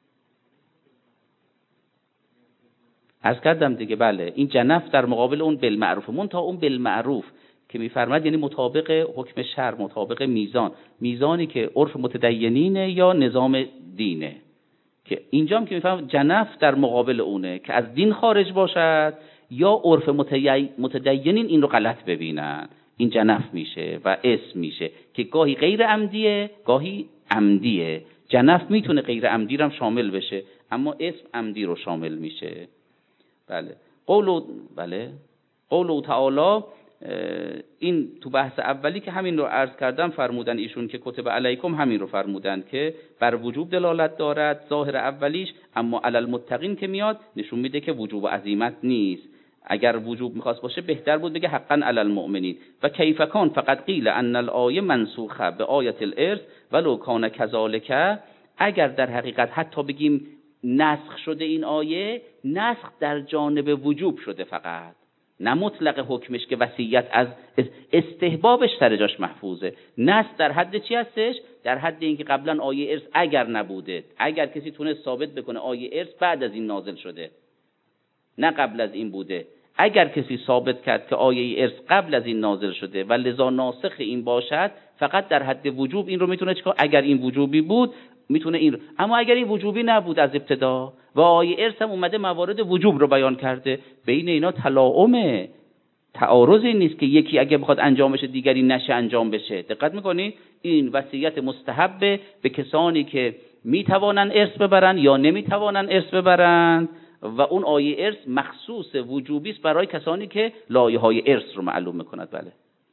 عرض کردم دیگه، بله این جنف در مقابل اون بالمعروف، منتها اون بالمعروف که میفرماد یعنی مطابق حکم شرع، مطابق میزان، میزانی که عرف متدینینه یا نظام دینه، که اینجا هم که میفرماد جنف در مقابل اونه که از دین خارج باشد یا عرف متدینین این رو غلط ببینن، این جنف میشه و اسم میشه که گاهی غیر عمدیه گاهی عمدیه. جنف میتونه غیر عمدی رو هم شامل بشه اما اسم عمدی رو شامل میشه. بله قول بله قول تعالی، این تو بحث اولی که همین رو عرض کردم فرمودن ایشون که کتب علیکم، همین رو فرمودن که بر وجوب دلالت دارد ظاهر اولیش، اما علی المتقین که میاد نشون میده که وجوب و عزیمت نیست. اگر وجوب میخواست باشه بهتر بود بگه حقا علی المؤمنین. و کیف کان فقط قیل ان الآیه منسوخه به آیت الارث ولو کان کذالک. اگر در حقیقت حتی بگیم نسخ شده این آیه، نسخ در جانب وجوب شده فقط، نه مطلق حکمش که وصیت از استحبابش سر جاش محفوظه. نسخ در حد چی هستش؟ در حد اینکه قبلا آیه ارث اگر نبوده، اگر کسی تونست ثابت بکنه آیه ارث بعد از این نازل شده نه قبل از این بوده، اگر کسی ثابت کرد که آیه ارث قبل از این نازل شده و لذا ناسخ این باشد، فقط در حد وجوب این رو میتونه چیکار؟ اگر این وجوبی بود میتونه این رو. اما اگر این وجوبی نبود از ابتدا و آیه ارث هم اومده موارد وجوب رو بیان کرده، بین اینا تلاعمه، تعارضی نیست که یکی اگه بخواد انجام بشه دیگری نشه انجام بشه. دقت میکنی؟ این وصیت مستحبه به کسانی که میتوانن ارث ببرن یا نمیتوانن ارث ببرن، و اون آیه ارث مخصوص وجوبی است برای کسانی که لایه های ارث رو معلوم میکند. بله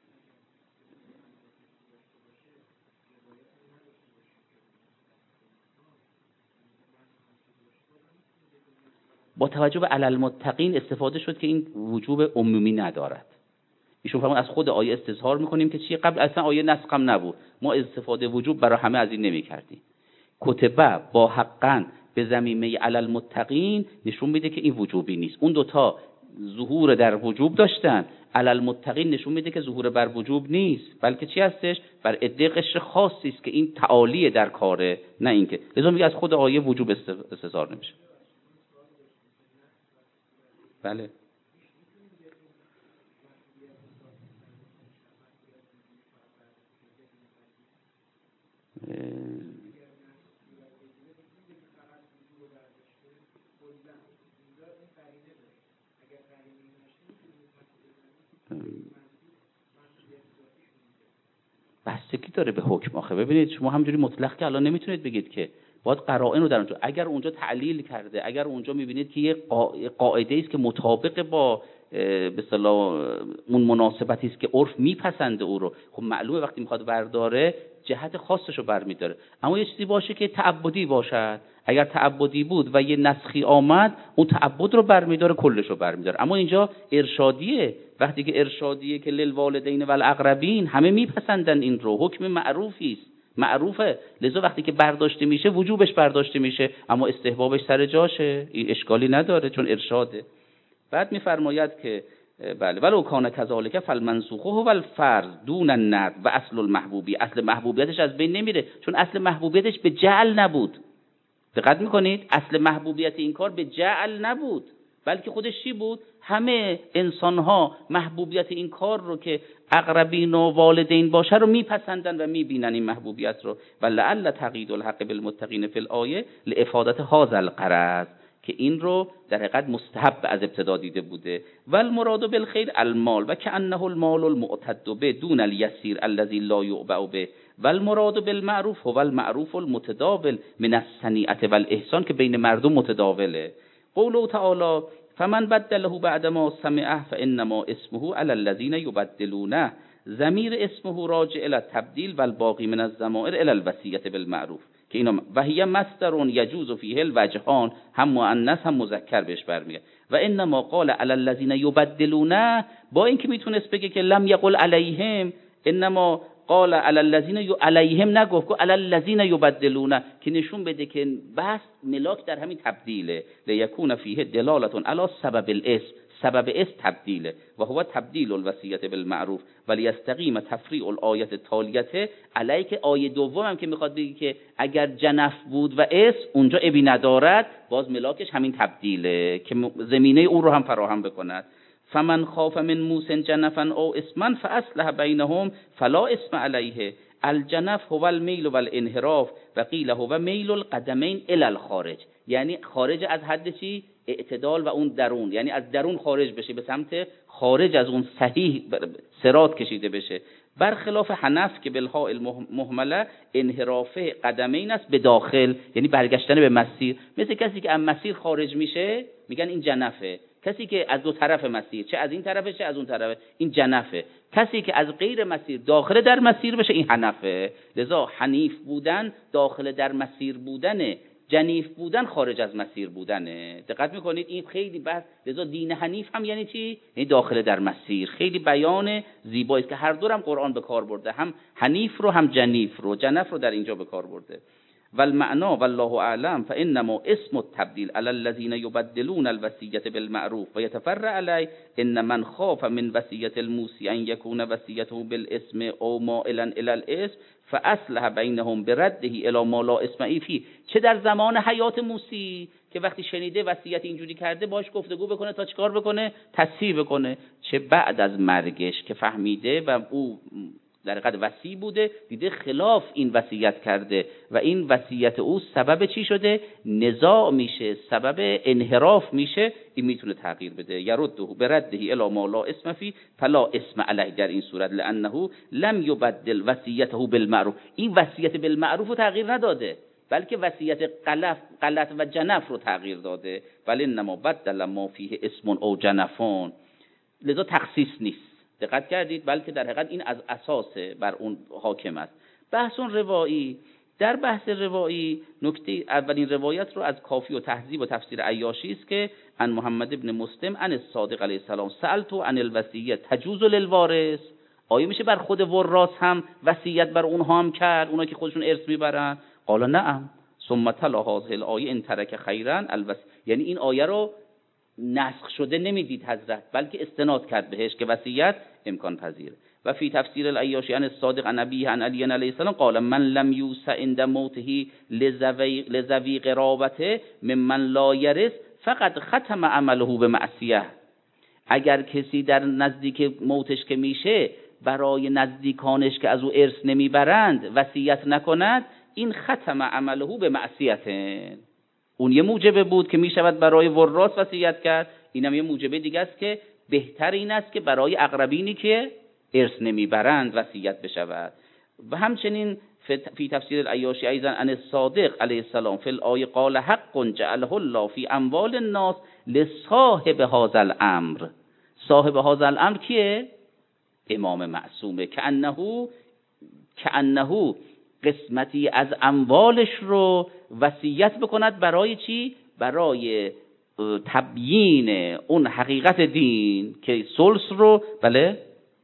با توجه به علی المتقین استفاده شد که این وجوب عمومی ندارد. ایشون فرمود از خود آیه استظهار میکنیم که چی، قبل اصلا آیه نسخ هم نبود، ما استفاده وجوب برای همه از این نمیکردیم. کتبه با حقا به ضمیمه علی المتقین نشون میده که این وجوبی نیست. اون دوتا ظهور در وجوب داشتن، علی المتقین نشون میده که ظهور بر وجوب نیست، بلکه چی هستش؟ بر عده قشر خاصی است که این تعالی در کاره، نه اینکه لذا میگه از خود آیه وجوب استظهار نمیشه. بله بستگی داره به حکم. آخه ببینید شما همجوری مطلق که الان نمیتونید بگید که، باید قرائن رو در اونجا، اگر اونجا تعلیل کرده، اگر اونجا میبینید که یه قاعده است که مطابق با به اصطلاح اون مناسبتی است که عرف میپسنده او رو، خب معلومه وقتی میخواد برداره جهت خاصش رو برمیداره. اما یه چیزی باشه که تعبدی باشد، اگر تعبدی بود و یه نسخی آمد اون تعبد رو برمیداره، کلش رو برمیداره. اما اینجا ارشادیه، وقتی که ارشادیه که للوالدین و الاقربین همه میپسندن این رو، حکم معروفی است، معروفه، لذا وقتی که برداشته میشه وجوبش برداشته میشه، اما استحبابش سر جاشه، این اشکالی نداره چون ارشاده. بعد میفرماید که بله ولو کان کذالک فالمنسوخ هو الفرض دون الند و اصل المحبوبی، اصل محبوبیتش از بین نمیره چون اصل محبوبیتش به جعل نبود. دقت میکنید؟ اصل محبوبیت این کار به جعل نبود، بلکه خودش چی بود؟ همه انسانها محبوبیت این کار رو که اقربین و والدین باشه رو میپسندن و میبینن این محبوبیت رو. و لعل تقید الحق بالمتقین فی الآیه لافادت هذا الغرض، که این رو در حقیقت مستحب از ابتدا دیده بوده. و المراد بالخیر المال و کأنه المال المعتد به دون الیسیر الذی لا یعبأ به، و المراد بالمعروف هو المعروف المتداول من الصنیعة والاحسان، که بین مردم متداوله. قوله تعالی فمن بدله بعد ما سمعه فانما اسمه علی الذین یبدلونه، ضمیر اسمه راجع الی التبدیل و الباقی من الضمائر الی الوصیة بالمعروف، که اینا و هی مصدر یجوز فیه الوجهان، هم مؤنث هم مذکر بهش برمیاد. و انما قال علی الذین یبدلونه، با اینکه میتونست بگه که لم یقل علیهم، انما قال علی الذین علیهم نگفت، که علی الذین یبدلونه، که نشون بده که بس ملاک در همین تبدیله. لیکون فیه دلالة علی سبب الاسم، سبب اسم تبدیله و هو تبدیل الوصیة بالمعروف ولیستقیم تفریع الآیه التالیه علیه، که آیه دوم هم که میخواد بگه که اگر جنف بود و اسم اونجا ابی ندارد، باز ملاکش همین تبدیله که زمینه او رو هم فراهم بکند. فمن خاف من موس جنفا او اسما فاصلح بینهم فلا اسم علیه. الجنف هو المیل و الانحراف و قیل هو میل القدمین الی الخارج، یعنی خارج از حد چی؟ اعتدال و اون درون، یعنی از درون خارج بشه، به سمت خارج از اون صحیح صراط کشیده بشه. برخلاف حنف که بالهاء المهمله انحراف قدمین است به داخل، یعنی برگشتن به مسیر. مثل کسی که از مسیر خارج میشه میگن این جنفه. کسی که از دو طرف مسیر، چه از این طرفه چه از اون طرفه، این جنفه. کسی که از غیر مسیر داخل در مسیر بشه، این حنفه. لذا حنیف بودن داخل در مسیر بودنه، جنیف بودن خارج از مسیر بودنه. دقت میکنید این خیلی بحث. لذا دین حنیف هم یعنی چی؟ یعنی داخل در مسیر. خیلی بیان زیبایی است که هر دو هم قرآن به کار برده، هم حنیف رو هم جنیف رو، جنف رو در اینجا به کار برده. والمعنا والله اعلم فانما اسم التبديل على الذين يبدلون الوصيه بالمعروف ويتفرع عليه ان من خاف من وصيه الموصي ان يكون وصيته بالاسم او مائلا الى الاسم فاصلح بينهم برده الى ما لا اسم فيه. چه در زمان حیات موصی که وقتی شنیده وصیت اینجوری کرده باش گفتگو بکنه تا چیکار بکنه؟ تصحیح بکنه. چه بعد از مرگش که فهمیده و او در حقیقت وصی بوده، دیده خلاف این وصیت کرده و این وصیت او سبب چی شده؟ نزاع میشه، سبب انحراف میشه، این میتونه تغییر بده. یرده برده الی ما لا اسم فی فلا اسم علیه. در این صورت لانه لم یبدل وصیته بالمعروف، این وصیت بالمعروف رو تغییر نداده بلکه وصیت غلط غلط و جنف رو تغییر داده. ولی انما بدل ما فیه اسم او جنفون، لذا تخصیص نیست. دقت کردید؟ بلکه در حقیقت این از اساس بر اون حاکم است. بحث روایی، در بحث روایی نکته اولین روایت رو از کافی و تهذیب و تفسیر عیاشی است که ان محمد ابن مسلم ان الصادق علیه السلام سألت عن الوصیه تجوز للوارث. آیا میشه بر خود وراث هم وصیت بر اونها هم کرد، اونا که خودشون ارث میبرن؟ قال نعم. ثم تلا هذه الآیه ان ترک خیرا الوصیه. یعنی این آیه رو نسخ شده نمیدید حضرت، بلکه استناد کرد بهش که وصیت امکان پذیره. و فی تفسیر العیاشی عن الصادق عن ابیه عن علی علیه السلام قال من لم یوص عند موته لذوی قرابته ممن لا یرث فقط ختم عمله بمعصیه. اگر کسی در نزدیک موتش که میشه برای نزدیکانش که از او ارث نمیبرند وصیت نکند، این ختم عمله بمعصیته. اون یه موجبه بود که میشود برای وراث وصیت کرد، اینم یه موجبه دیگه است که بهتر این است که برای اقربینی که ارث نمیبرند وصیت بشود. و همچنین فی تفسیر العیاشی ایضا عن الصادق علیه السلام فی الآیه قال حق جعله الله فی اموال الناس لصاحب هذا الامر. صاحب هذا الامر کیه؟ امام معصومه. که انه که انه قسمتی از اموالش رو وصیت بکند برای چی؟ برای تبیین اون حقیقت دین که ثلث رو بله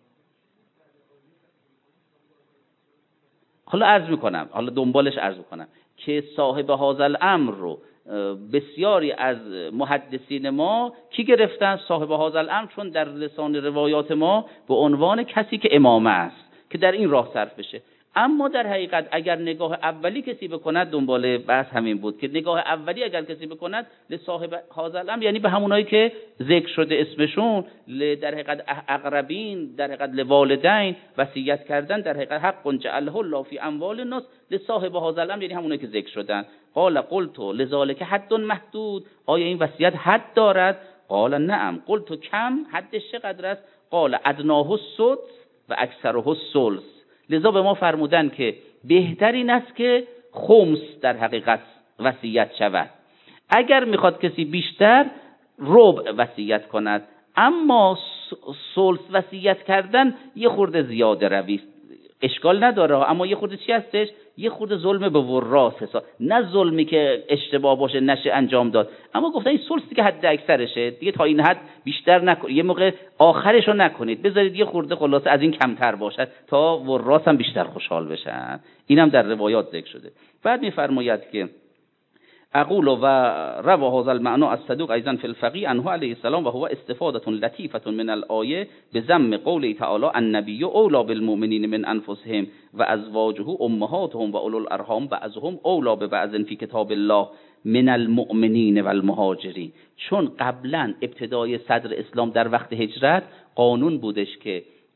حالا عرض میکنم، حالا دنبالش عرض میکنم که صاحب هذا الامر رو بسیاری از محدثین ما کی گرفتن؟ صاحب هذا الامر، چون در لسان روایات ما به عنوان کسی که امامه است که در این راه صرف بشه. اما در حقیقت اگر نگاه اولی کسی بکند، دنبال بحث همین بود که نگاه اولی اگر کسی بکند لصاحب هذا الامر یعنی به همونایی که ذکر شده اسمشون، در حقیقت اقربین، در حقیقت لوالدین وصیت کردن، در حقیقت حق جعله الله فی اموال الناس لصاحب هذا الامر یعنی همونایی که ذکر شدن. قال قلت لذلك حد محدود، آیا این وصیت حد دارد؟ قال نعم. قلت کم، حدش چقدر است؟ قال ادناه السدس و اکثره الثلث. لذا به ما فرمودن که بهتر این است که خمس در حقیقت وصیت شود. اگر میخواد کسی بیشتر ربع وصیت کند، اما ثلث وصیت کردن یه خورده زیاده روی، اشکال نداره، اما یه خورده چی هستش؟ یه خورده ظلم به وراث حساب، نه ظلمی که اشتباه باشه نشه انجام داد، اما گفتن این ثلثی که حد اکثرشه دیگه، تا این حد بیشتر نکنید، یه موقع آخرشو نکنید، بذارید یه خورده خلاصه از این کمتر باشد تا وراث هم بیشتر خوشحال بشن. اینم در روایات ذکر شده. بعد میفرماید که اقول و روا هذا المعنى الصدوق ايضا في الفقيه عنه عليه السلام وهو استفاده لطيفه من الايه بذم قوله تعالى النبي اولى بالمؤمنين من انفسهم وازواجه امهاتهم واولو الارحام بعضهم اولى ببعض في كتاب الله من المؤمنین و المهاجرین. چون قبلا ابتدای صدر اسلام در وقت هجرت قانون بودش که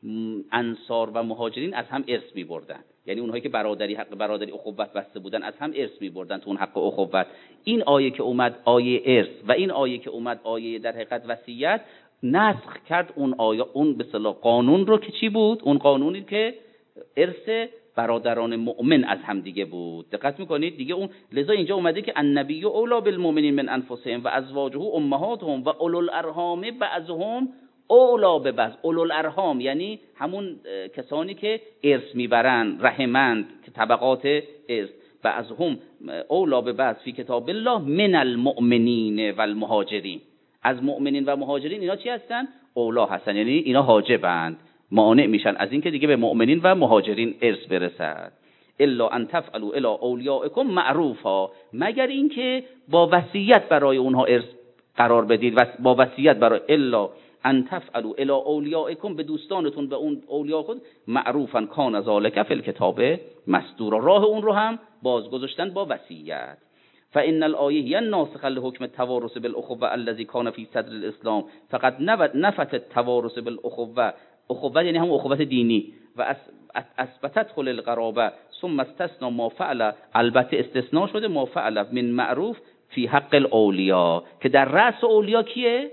انصار و مهاجرین از هم ارث می‌بردن، یعنی اونهایی که برادری حق برادری اخوت بسته بودن از هم ارث می‌بردن تو اون حق اخوت. این آیه که اومد آیه ارث و این آیه که اومد آیه در حقیقت وصیت نسخ کرد اون آیه، اون به اصطلاح قانون رو که چی بود؟ اون قانونی که ارث برادران مؤمن از هم دیگه بود. دقت میکنید دیگه اون، لذا اینجا اومده که النبی اولی بالمؤمنین من انفسهم و ازواجه امهاتهم و اولو الارحام بعضهم اولی ببعض. اولو الارحام یعنی همون کسانی که ارث میبرن، رحمند، که طبقات ارث. بعضهم اولی ببعض فی کتاب الله من المؤمنین و المهاجرین. از مؤمنین و مهاجرین اینا چی هستن؟ اولا هستن، یعنی اینا حاجبند، مانع میشن از این که دیگه به مؤمنین و مهاجرین ارث برسد. الا ان تفعلوا الی اولیاءکم معروفا، مگر اینکه با وصیت برای اونها ارث قرار بدید. و با وصیت برای الا ان تفعلوا الی اولیاءکم، به دوستانتون، به اون اولیاء خود، معروفا کان ذلک فی الکتاب مسطورا، راه اون رو هم بازگذاشتن با وصیت. فإن الآية هي الناسخة لحكم التوارث بالأخوة الذي كان في صدر الإسلام فقد نفت التوارث بالأخوة، اخوت یعنی هم اخوت دینی، و اثبتت خل القرابه ثم استثنى ما فعل، البته استثناء شده ما فعل من معروف فی حق الاولیا، که در رأس اولیا کیه؟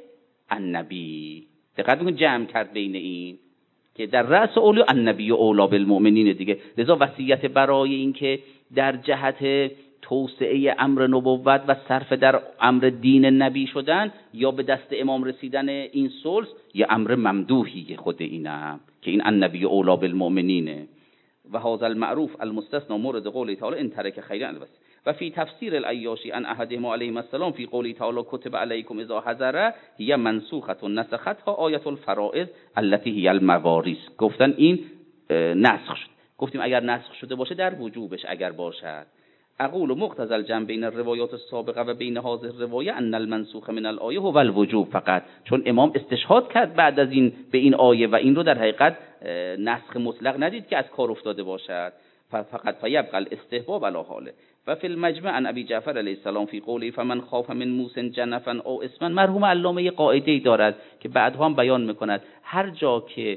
النبی. دقت کنید جمع کرد بین این که در رأس اولیا النبی اولا بالمؤمنین دیگه. لذا وصیت برای این که در جهت توسعه امر نبوت و صرف در امر دین نبی شدن یا به دست امام رسیدن این صلح، یه امر ممدوحیه خود اینم که این النبی اولا بالمؤمنینه. و هذا المعروف المستثنى مورد قوله تعالی ان ترک خیرا البس. و فی تفسیر العیاشی ان احدهم علیهم السلام فی قوله تعالی کتب علیکم اذا حضر هی منسوخه نسختها آیه الفرائض التي هی الموارث. گفتن این نسخ شد. گفتیم اگر نسخ شده باشه در وجوبش اگر باشد. اقول مقتضى الجمع بین الروایات السابقه و بین هذه الروایه ان المنسوخ من الآیه هو الوجوب فقط، چون امام استشهاد کرد بعد از این به این آیه و این رو در حقیقت نسخ مطلق ندید که از کار افتاده باشد، فقط فیبقى الاستحباب علی حاله. و فی المجمع عن ابی جعفر علیه السلام فی قوله فمن خاف من موس جنفا او اسما. مرحوم علامه قاعده ای دارد که بعدها هم بیان میکند هر جا که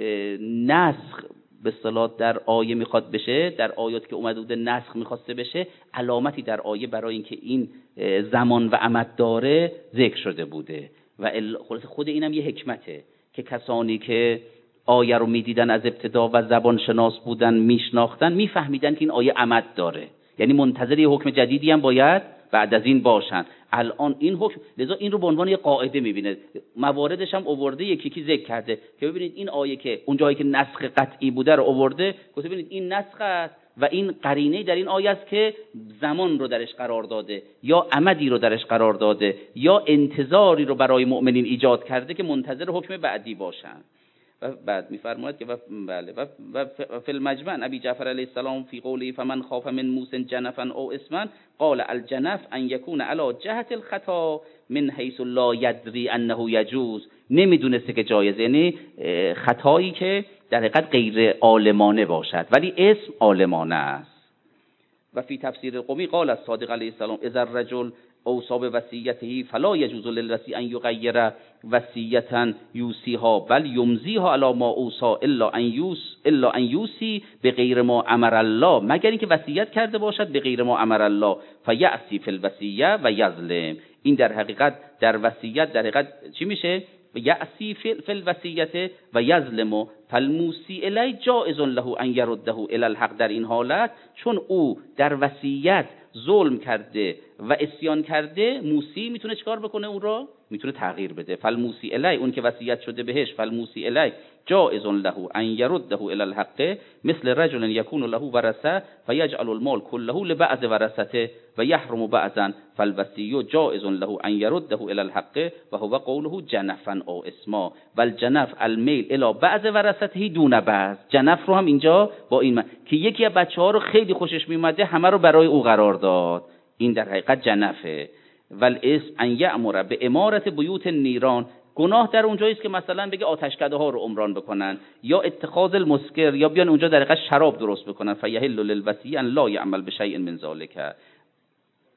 نسخ به اصطلاح در آیه میخواد بشه، در آیات که اومده بوده نسخ میخواسته بشه، علامتی در آیه برای اینکه این زمان و عمد داره ذکر شده بوده. و خلاص خود اینم یه حکمته که کسانی که آیه رو میدیدن از ابتدا و زبان شناس بودن، میشناختن، میفهمیدن که این آیه عمد داره، یعنی منتظر یه حکم جدیدی هم باید بعد از این باشن. الان این حکم، لذا این رو به عنوان یه قاعده میبینه، مواردش هم آورده یکی یکی ذکر کرده که ببینید این آیه که اون جایی که نسخ قطعی بوده رو آورده، گفته ببینید این نسخ است و این قرینه در این آیه است که زمان رو درش قرار داده یا عمدی رو درش قرار داده یا انتظاری رو برای مؤمنین ایجاد کرده که منتظر حکم بعدی باشن. و بعد میفرماید که و بله و, و فی المجمع ابی جعفر علیه السلام فی قوله فمن خاف من موس جنفا او اسما قال الجنف ان یکون علی جهت الخطا من حیث لا یدری انه یجوز. نمیدونسته که جایزه، یعنی خطایی که در حقیقت غیر عالمانه باشد ولی اسم عالمانه است. و فی تفسیر قمی قال الصادق علیه السلام اذا الرجل اوصى بوصیته فلا يجوز للوصي ان يغير وصیه یوصیها بل یمضیها على ما اوصى الا ان یوص الا ان یوصی بغیر ما امر الله، مگر اینکه وصیت کرده باشد به غیر ما امر الله فیعصی فی الوصیه و یظلم. این در حقیقت در وصیت در حقیقت چی میشه؟ یعصی فی الوصیه و یظلم فالموصی الی جائز له ان یرده الی الحق. در این حالت چون او در وصیت ظلم کرده و عصیان کرده، موسی میتونه چیکار بکنه؟ اون رو میتونه تغییر بده. فالموصی الی، اون که وصیت شده بهش، فالموصی الی جائز له ان یرده الی الحق مثل رجل یکون له ورثه فیجعل المال كله لبعض ورثته و یحرم بعضا فالوصی جائز له ان یرده الی الحق و هو قوله جنفا او اسما والجنف المیل الی بعض ورثته دون بعض. جنف رو هم اینجا با این من که یکی از بچه‌ها رو خیلی خوشش میومده همه رو برای او قرار داد، این در حقیقت جنفه. والاسم ان یأمر به امارت بیوت نیران. گناه در اونجایی است که مثلا بگه آتشکده ها رو عمران بکنن یا اتخاذ المسکر، یا بیان اونجا در حقیقت شراب درست بکنن. فیحل للوصی ان لا یعمل بشیء من ذلک.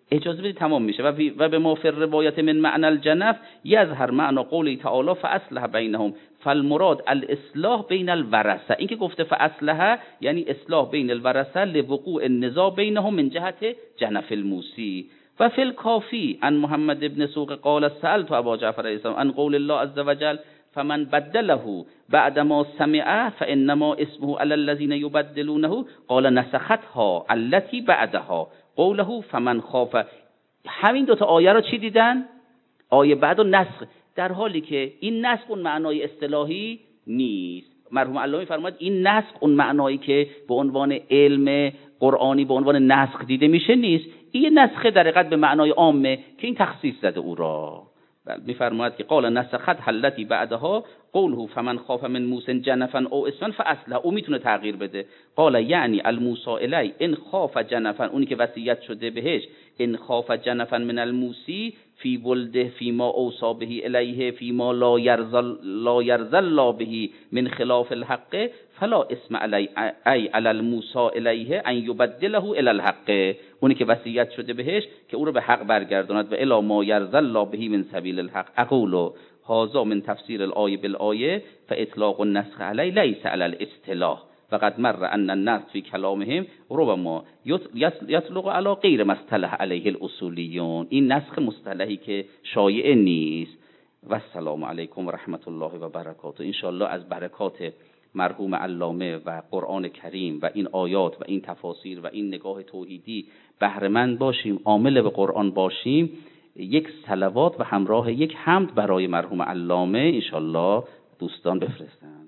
اجازه بدید تمام میشه. و, و به ما فی روایت من معنی الجنف یظهر معنی قولی تعالی فاصلح بینهم، فالمراد الاصلاح بین الورثه. این که گفته فاصلح یعنی اصلاح بین الورثه لوقوع النزاع بینهم من جهت جنف الموسی. و فی الکافی عن محمد ابن سوق قال سألت ابا جعفر علیه السلام عن قول الله عز وجل فمن بدله بعد ما سمعه فانما اسمه علی الذین یبدلونه قال نسختها التي بعدها قوله فمن خاف. همین دوتا آیه رو چی دیدن؟ آیه بعد و نسخ، در حالی که این نسخ اون معنای اصطلاحی نیست. مرحوم علامه فرمود این نسخ اون معنایی که به عنوان علم قرآنی به عنوان نسخ دیده میشه نیست، این نسخ در حقیقت به معنای عامه که این تخصیص زده او را. میفرماید که قال نسخت حلتی بعدها قوله فمن خاف من موس جنفا او اسما فاصلح، او میتونه تغییر بده. قال یعنی الموسی الی ان خاف جنفا، اونی که وصیت شده بهش، ان خاف جنفا من الموسی فی ولده فی ما اوصى به الیه فی ما لا یرزل لا یرزل الله به من خلاف الحق فلا اسم علی ای علی الموسی الیه ان یبدله الی الحق، اونی که وصیت شده بهش که او رو به حق برگرداند و الی ما یرزل الله به من سبیل الحق. اقول هذا من تفسیر الآیه بالآیه فاطلاق النسخ علی لیس علی الاصطلاح وقد مر ان النسخ فی کلامهم ربما یطلق علی غیر ما اصطلح علیه الاصولیون. این نسخ مصطلحی که شایع نیست. و السلام علیکم و رحمت الله و برکاته. ان شاء الله از برکات مرحوم علامه و قرآن کریم و این آیات و این تفاسیر و این نگاه توحیدی بهره مند باشیم، عامل به قرآن باشیم. یک صلوات و همراه یک حمد برای مرحوم علامه ان شاء الله دوستان بفرستند.